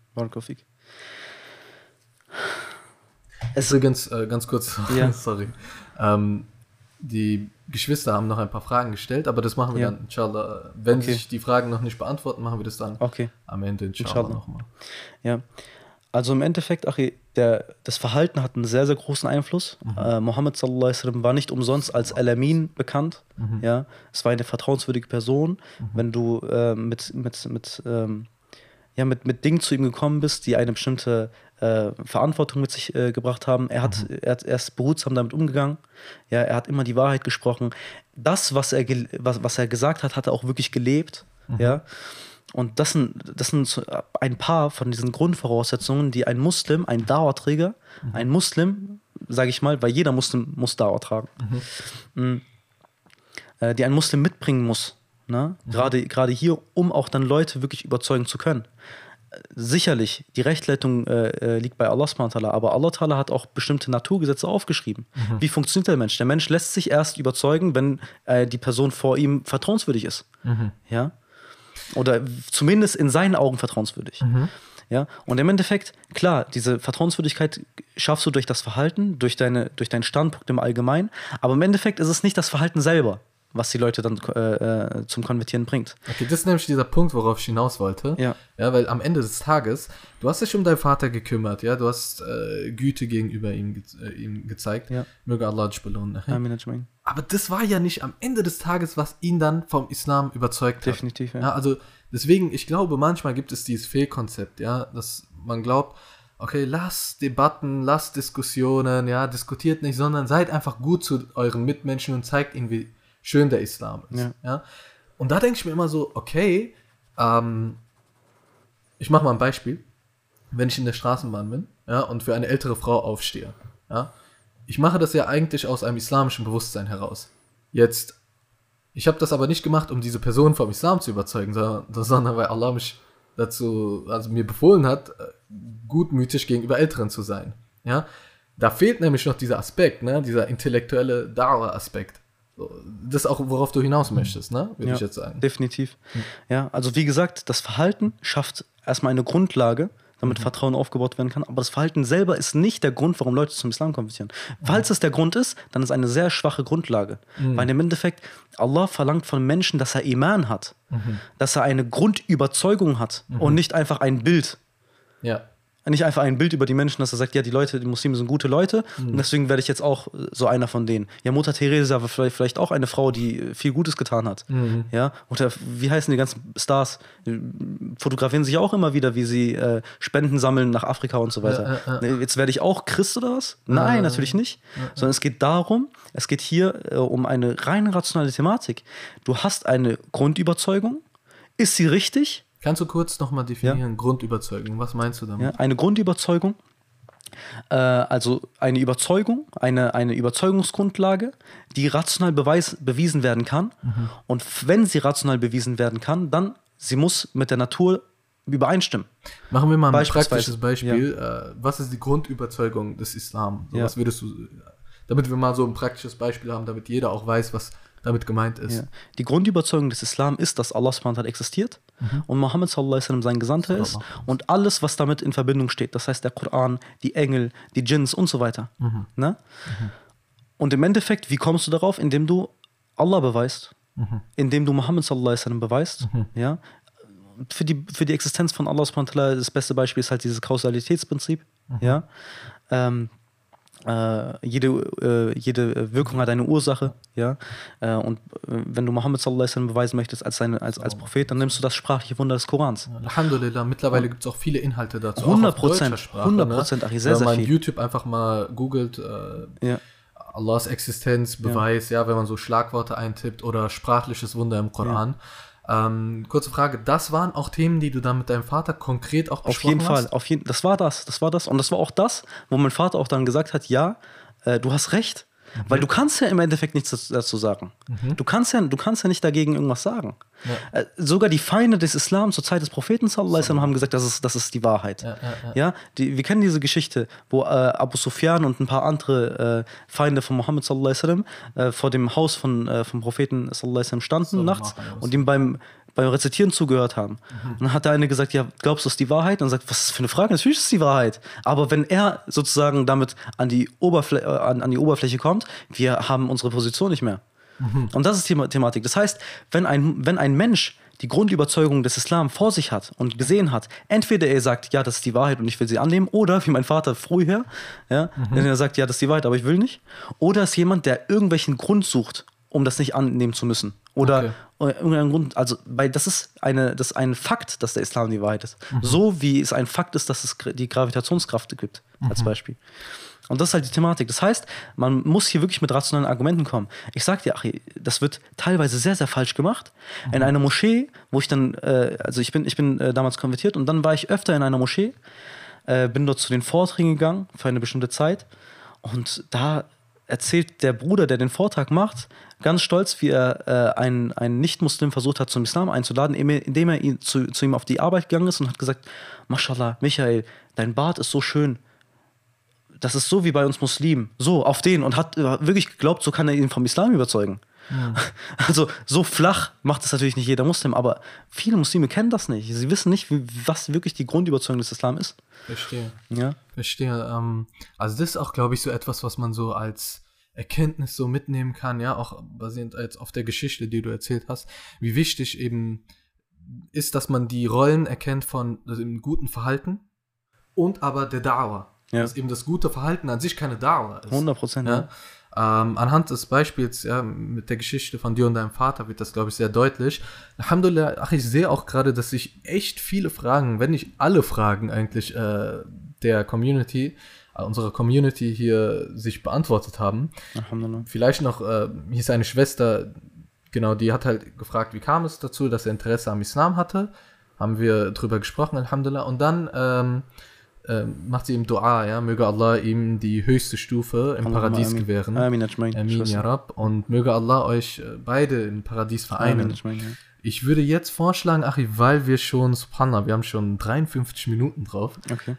Übrigens, ganz kurz, sorry. Die Geschwister haben noch ein paar Fragen gestellt, aber das machen wir dann, inshallah. Wenn sich die Fragen noch nicht beantworten, machen wir das dann am Ende, inshallah nochmal. Ja, also im Endeffekt, Achi, das Verhalten hat einen sehr, sehr großen Einfluss. Mohammed sallallahu alaihi wasallam war nicht umsonst als Al-Amin bekannt. Es war eine vertrauenswürdige Person. Wenn du mit Dingen zu ihm gekommen bist, die eine bestimmte Verantwortung mit sich gebracht haben, er ist behutsam damit umgegangen. Er hat immer die Wahrheit gesprochen. Das, was er gesagt hat, hat er auch wirklich gelebt. Und das sind ein paar von diesen Grundvoraussetzungen, die ein Muslim, ein Dauerträger, ein Muslim, sage ich mal, weil jeder Muslim muss Dauer tragen, die ein Muslim mitbringen muss. Ne? Gerade hier, um auch dann Leute wirklich überzeugen zu können. Sicherlich, die Rechtleitung liegt bei Allah subhanahu wa ta'ala, aber Allah ta'ala hat auch bestimmte Naturgesetze aufgeschrieben. Wie funktioniert der Mensch? Der Mensch lässt sich erst überzeugen, wenn die Person vor ihm vertrauenswürdig ist. Oder zumindest in seinen Augen vertrauenswürdig. Und im Endeffekt, klar, diese Vertrauenswürdigkeit schaffst du durch das Verhalten, durch deinen Standpunkt im Allgemeinen, aber im Endeffekt ist es nicht das Verhalten selber, was die Leute dann zum Konvertieren bringt. Okay, das ist nämlich dieser Punkt, worauf ich hinaus wollte. Ja, weil am Ende des Tages, du hast dich um deinen Vater gekümmert, du hast Güte gegenüber ihm gezeigt. Möge Allah dich belohnen. Amen. Aber das war ja nicht am Ende des Tages, was ihn dann vom Islam überzeugt hat. Definitiv, ja. Also deswegen, ich glaube, manchmal gibt es dieses Fehlkonzept, dass man glaubt, okay, lasst Debatten, lasst Diskussionen, diskutiert nicht, sondern seid einfach gut zu euren Mitmenschen und zeigt ihnen, wie schön der Islam ist. Und da denke ich mir immer so, okay, ich mache mal ein Beispiel. Wenn ich in der Straßenbahn bin und für eine ältere Frau aufstehe, ich mache das ja eigentlich aus einem islamischen Bewusstsein heraus. Jetzt, ich habe das aber nicht gemacht, um diese Person vom Islam zu überzeugen, sondern weil Allah mich dazu, also mir befohlen hat, gutmütig gegenüber Älteren zu sein. Da fehlt nämlich noch dieser Aspekt, dieser intellektuelle Da'wah-Aspekt. Das ist auch, worauf du hinaus möchtest, würde ich jetzt sagen. Definitiv. Also wie gesagt, das Verhalten schafft erstmal eine Grundlage, damit Vertrauen aufgebaut werden kann. Aber das Verhalten selber ist nicht der Grund, warum Leute zum Islam konvertieren. Falls es der Grund ist, dann ist eine sehr schwache Grundlage. Weil im Endeffekt, Allah verlangt von Menschen, dass er Iman hat. Dass er eine Grundüberzeugung hat und nicht einfach ein Bild. nicht einfach ein Bild über die Menschen, dass er sagt, ja, die Muslime sind gute Leute und deswegen werde ich jetzt auch so einer von denen. Ja, Mutter Teresa war vielleicht auch eine Frau, die viel Gutes getan hat. Ja, oder wie heißen die ganzen Stars? Fotografieren sich auch immer wieder, wie sie Spenden sammeln nach Afrika und so weiter. Jetzt werde ich auch Christ oder was? Nein, natürlich nicht. Sondern es geht hier um eine rein rationale Thematik. Du hast eine Grundüberzeugung. Ist sie richtig? Kannst du kurz nochmal definieren, Grundüberzeugung, was meinst du damit? Ja, eine Grundüberzeugung, also eine Überzeugung, eine Überzeugungsgrundlage, die rational bewiesen werden kann. Und wenn sie rational bewiesen werden kann, dann sie muss mit der Natur übereinstimmen. Machen wir mal ein praktisches Beispiel. Ja. Was ist die Grundüberzeugung des Islam? So, was würdest du, damit wir mal so ein praktisches Beispiel haben, damit jeder auch weiß, was damit gemeint ist. Ja. Die Grundüberzeugung des Islam ist, dass Allah subhanahu wa ta'ala existiert und Mohammed sallallahu alaihi wasallam sein Gesandter ist und alles, was damit in Verbindung steht. Das heißt der Koran, die Engel, die Djinns und so weiter. Ne? Und im Endeffekt, wie kommst du darauf? Indem du Allah beweist, indem du Mohammed sallallahu alaihi wasallam beweist. Ja? Für die Existenz von Allah subhanahu wa ta'ala, das beste Beispiel ist halt dieses Kausalitätsprinzip. Ja? Jede Wirkung hat eine Ursache, ja. Und wenn du Mohammed sallallahu alaihi wasallam beweisen möchtest als Prophet, dann nimmst du das sprachliche Wunder des Korans. Alhamdulillah, mittlerweile gibt es auch viele Inhalte dazu. 100%, sehr, wenn man YouTube einfach mal googelt, Allahs Existenz, Beweis, wenn man so Schlagworte eintippt oder sprachliches Wunder im Koran. Kurze Frage, das waren auch Themen, die du dann mit deinem Vater konkret auch besprochen hast? Auf jeden Fall, das war das. Und das war auch das, wo mein Vater auch dann gesagt hat, ja, du hast recht, weil du kannst ja im Endeffekt nichts dazu sagen. Du kannst ja nicht dagegen irgendwas sagen. Ja. Sogar die Feinde des Islam zur Zeit des Propheten sallallahu alaihi wasallam haben gesagt, das ist die Wahrheit. Wir kennen diese Geschichte, wo Abu Sufyan und ein paar andere Feinde von Mohammed sallallahu alaihi wasallam vor dem Haus vom Propheten sallallahu alaihi wasallam standen nachts und ihm beim Rezitieren zugehört haben. Und dann hat der eine gesagt, ja, glaubst du, das ist die Wahrheit? Und dann sagt, was ist das für eine Frage? Natürlich ist es die Wahrheit. Aber wenn er sozusagen damit an die Oberfläche kommt, wir haben unsere Position nicht mehr. Und das ist die Thematik. Das heißt, wenn ein Mensch die Grundüberzeugung des Islam vor sich hat und gesehen hat, entweder er sagt, ja, das ist die Wahrheit und ich will sie annehmen, oder wie mein Vater früher, wenn er sagt, ja, das ist die Wahrheit, aber ich will nicht. Oder ist jemand, der irgendwelchen Grund sucht, um das nicht annehmen zu müssen. Oder irgendeinen Grund, also, weil das ist ein Fakt, dass der Islam die Wahrheit ist. So wie es ein Fakt ist, dass es die Gravitationskraft gibt, als Beispiel. Und das ist halt die Thematik. Das heißt, man muss hier wirklich mit rationalen Argumenten kommen. Ich sag dir, Achi, das wird teilweise sehr, sehr falsch gemacht. In einer Moschee, wo ich dann, ich bin damals konvertiert und dann war ich öfter in einer Moschee, bin dort zu den Vorträgen gegangen für eine bestimmte Zeit und da erzählt der Bruder, der den Vortrag macht, ganz stolz, wie er einen Nicht-Muslim versucht hat, zum Islam einzuladen, indem er zu ihm auf die Arbeit gegangen ist und hat gesagt, Mashallah, Michael, dein Bart ist so schön. Das ist so wie bei uns Muslimen. So, auf den. Und hat wirklich geglaubt, so kann er ihn vom Islam überzeugen. Also, so flach macht es natürlich nicht jeder Muslim, aber viele Muslime kennen das nicht. Sie wissen nicht, was wirklich die Grundüberzeugung des Islam ist. Verstehe. Ja? Verstehe. Also, das ist auch, glaube ich, so etwas, was man so als Erkenntnis so mitnehmen kann, ja, auch basierend jetzt auf der Geschichte, die du erzählt hast, wie wichtig eben ist, dass man die Rollen erkennt von dem guten Verhalten und aber der Da'wah. Ja. Dass eben das gute Verhalten an sich keine Da'wah ist. 100%. Ja? Anhand des Beispiels mit der Geschichte von dir und deinem Vater wird das, glaube ich, sehr deutlich. Alhamdulillah, ich sehe auch gerade, dass sich echt viele Fragen, wenn nicht alle Fragen eigentlich der Community, unserer Community hier sich beantwortet haben. Alhamdulillah. Vielleicht noch, hier ist eine Schwester, genau, die hat halt gefragt, wie kam es dazu, dass er Interesse am Islam hatte. Haben wir drüber gesprochen, Alhamdulillah. Und dann macht sie ihm Dua, ja, möge Allah ihm die höchste Stufe im Paradies gewähren. Amin, ya Rab. Und möge Allah euch beide im Paradies vereinen. Ich würde jetzt vorschlagen, Achi, weil wir schon, Subhanallah, wir haben schon 53 Minuten drauf. Okay.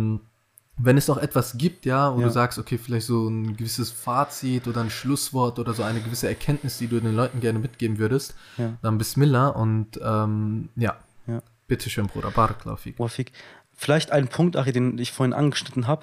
Wenn es noch etwas gibt, wo du sagst, okay, vielleicht so ein gewisses Fazit oder ein Schlusswort oder so eine gewisse Erkenntnis, die du den Leuten gerne mitgeben würdest, dann Bismillah und bitteschön, Bruder, Barakallahu fik. Vielleicht ein Punkt, Achi, den ich vorhin angeschnitten habe,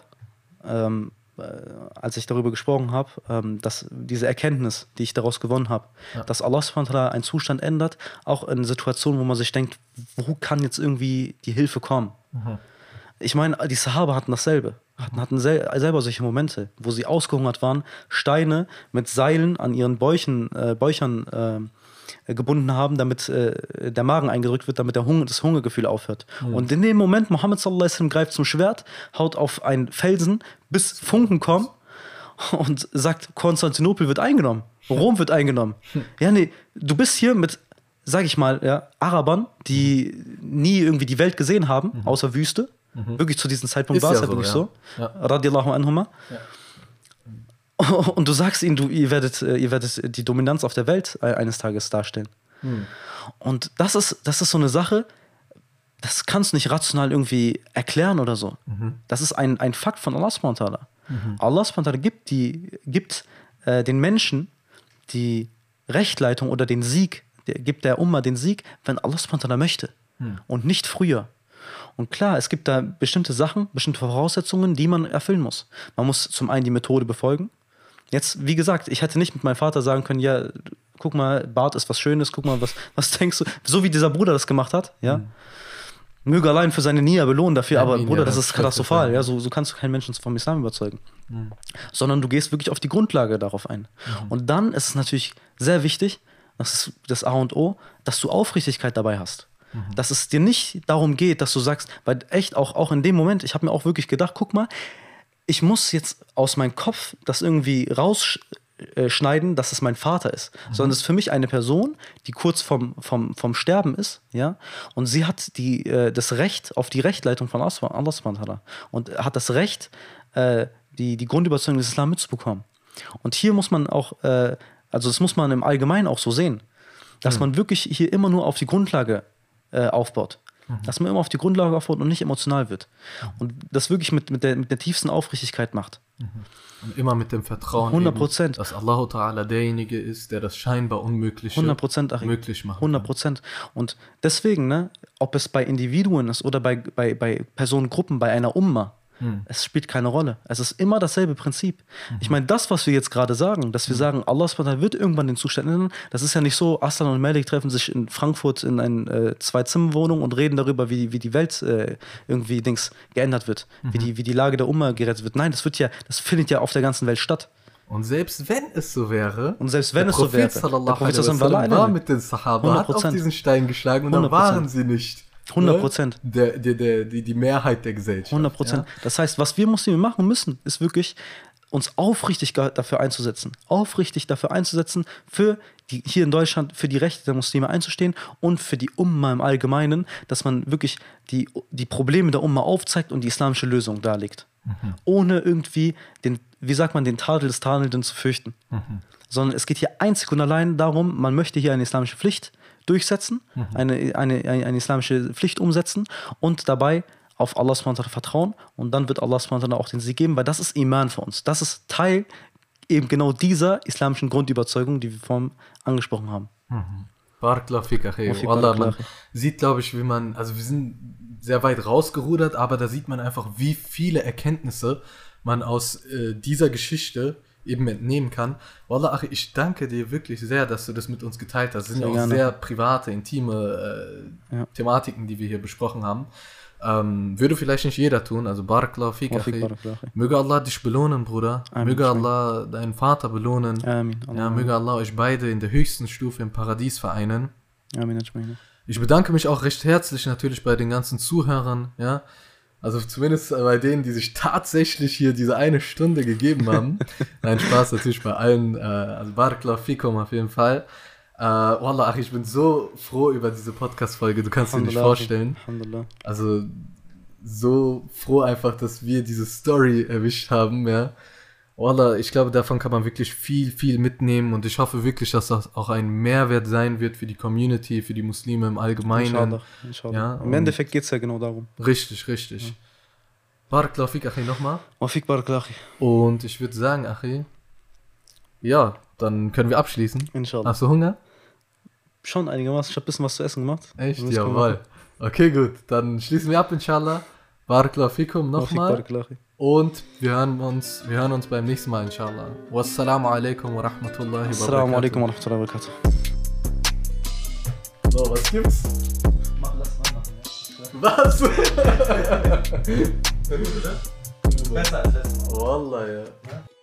als ich darüber gesprochen habe, dass diese Erkenntnis, die ich daraus gewonnen habe, dass Allah subhanahu wa ta'ala einen Zustand ändert, auch in Situationen, wo man sich denkt, wo kann jetzt irgendwie die Hilfe kommen? Ich meine, die Sahaba hatten dasselbe. Hatten selber solche Momente, wo sie ausgehungert waren, Steine mit Seilen an ihren Bäuchern gebunden haben, damit der Magen eingedrückt wird, damit das Hungergefühl aufhört. Und in dem Moment, Mohammed sallallahu alaihi wasallam greift zum Schwert, haut auf einen Felsen, bis Funken kommen und sagt, Konstantinopel wird eingenommen, Rom wird eingenommen. Ja, nee, du bist hier mit, sag ich mal, ja, Arabern, die nie irgendwie die Welt gesehen haben, außer Wüste. Wirklich zu diesem Zeitpunkt war es ja wirklich so. Radiallahu anhuma. Und du sagst ihnen, ihr werdet die Dominanz auf der Welt eines Tages darstellen. Und das ist so eine Sache, das kannst du nicht rational irgendwie erklären oder so. Das ist ein Fakt von Allah subhanahu wa ta'ala. Allah subhanahu wa ta'ala gibt den Menschen die Rechtleitung oder den Sieg, gibt der Umma den Sieg, wenn Allah subhanahu wa ta'ala möchte. Und nicht früher. Und klar, es gibt da bestimmte Sachen, bestimmte Voraussetzungen, die man erfüllen muss. Man muss zum einen die Methode befolgen. Jetzt, wie gesagt, ich hätte nicht mit meinem Vater sagen können, ja, guck mal, Bart ist was Schönes, guck mal, was denkst du? So wie dieser Bruder das gemacht hat, ja. Möge allein für seine Nia belohnen dafür, aber Bruder, das ist katastrophal, ja. So kannst du keinen Menschen vom Islam überzeugen. Sondern du gehst wirklich auf die Grundlage darauf ein. Und dann ist es natürlich sehr wichtig, das ist das A und O, dass du Aufrichtigkeit dabei hast. Dass es dir nicht darum geht, dass du sagst, weil echt auch in dem Moment, ich habe mir auch wirklich gedacht, guck mal, ich muss jetzt aus meinem Kopf das irgendwie rausschneiden, dass es mein Vater ist. Sondern es ist für mich eine Person, die kurz vom Sterben ist, ja, und sie hat das Recht auf die Rechtleitung von Allah subhanahu wa ta'ala und hat das Recht, die Grundüberzeugung des Islam mitzubekommen. Und hier muss man auch, also das muss man im Allgemeinen auch so sehen, dass man wirklich hier immer nur auf die Grundlage aufbaut. Dass man immer auf die Grundlage aufbaut und nicht emotional wird. Und das wirklich mit der tiefsten Aufrichtigkeit macht. Und immer mit dem Vertrauen, 100%. Dass Allah Ta'ala derjenige ist, der das scheinbar Unmögliche 100%, möglich macht. 100%. Und deswegen, ne, ob es bei Individuen ist oder bei Personengruppen, bei einer Umma, es spielt keine Rolle. Es ist immer dasselbe Prinzip. Ich meine, das, was wir jetzt gerade sagen, dass wir sagen, Allah subhanahu wa ta'ala wird irgendwann den Zustand ändern, das ist ja nicht so, Aslan und Malik treffen sich in Frankfurt in eine Zwei-Zimmer-Wohnung und reden darüber, wie die Welt irgendwie geändert wird, wie die Lage der Umma gerettet wird. Nein, das findet ja auf der ganzen Welt statt. Und selbst wenn es so wäre, der Prophet war mit den Sahaba, hat auf diesen Stein geschlagen und dann waren sie nicht. 100%. Die Mehrheit der Gesellschaft. 100%. Ja? Das heißt, was wir Muslime machen müssen, ist wirklich, uns aufrichtig dafür einzusetzen. Aufrichtig dafür einzusetzen, hier in Deutschland für die Rechte der Muslime einzustehen und für die Umma im Allgemeinen, dass man wirklich die Probleme der Umma aufzeigt und die islamische Lösung darlegt. Ohne irgendwie den Tadel des Tadelnden zu fürchten. Sondern es geht hier einzig und allein darum, man möchte hier eine islamische Pflicht durchsetzen, eine islamische Pflicht umsetzen und dabei auf Allah subhanahu wa ta'ala vertrauen und dann wird Allah subhanahu wa ta'ala auch den Sieg geben, weil das ist Iman für uns. Das ist Teil eben genau dieser islamischen Grundüberzeugung, die wir vorhin angesprochen haben. Barakallahu fik, akhi. Man sieht, glaube ich, also wir sind sehr weit rausgerudert, aber da sieht man einfach, wie viele Erkenntnisse man aus dieser Geschichte eben entnehmen kann. Wallah, Achi, ich danke dir wirklich sehr, dass du das mit uns geteilt hast. Das sind ja auch sehr private, intime Thematiken, die wir hier besprochen haben. Würde vielleicht nicht jeder tun, also Barakallahu fik, Achi. Möge Allah dich belohnen, Bruder. Amin. Möge Allah deinen Vater belohnen. Amin. Ja, möge Allah euch beide in der höchsten Stufe im Paradies vereinen. Amin. Ich bedanke mich auch recht herzlich natürlich bei den ganzen Zuhörern, ja. Also zumindest bei denen, die sich tatsächlich hier diese eine Stunde gegeben haben. Nein, Spaß natürlich bei allen. Also Barakallahu fikum auf jeden Fall. Wallah, ach, ich bin so froh über diese Podcast-Folge. Du kannst dir nicht vorstellen. Also so froh einfach, dass wir diese Story erwischt haben, ja. Wallah, ich glaube, davon kann man wirklich viel, viel mitnehmen und ich hoffe wirklich, dass das auch ein Mehrwert sein wird für die Community, für die Muslime im Allgemeinen. Inshallah. Ja, im Endeffekt geht es ja genau darum. Richtig. Ja. Barakallahu fik, Achi, nochmal. Wafik Barakallahu. Und ich würde sagen, Achi, ja, dann können wir abschließen. Inshallah. Hast du Hunger? Schon einigermaßen, ich habe ein bisschen was zu essen gemacht. Echt? Jawohl. Okay, gut, dann schließen wir ab, inshallah. Barakallahu fikum nochmal. Und wir hören uns beim nächsten Mal, inshallah. Wassalamu alaikum wa rahmatullahi wa barakatuh. Assalamu alaikum wa rahmatullahi wa barakatuh. So, was gibt's? Lass mal machen, ja. Was? Besser als letztes Mal. Wallah, ja.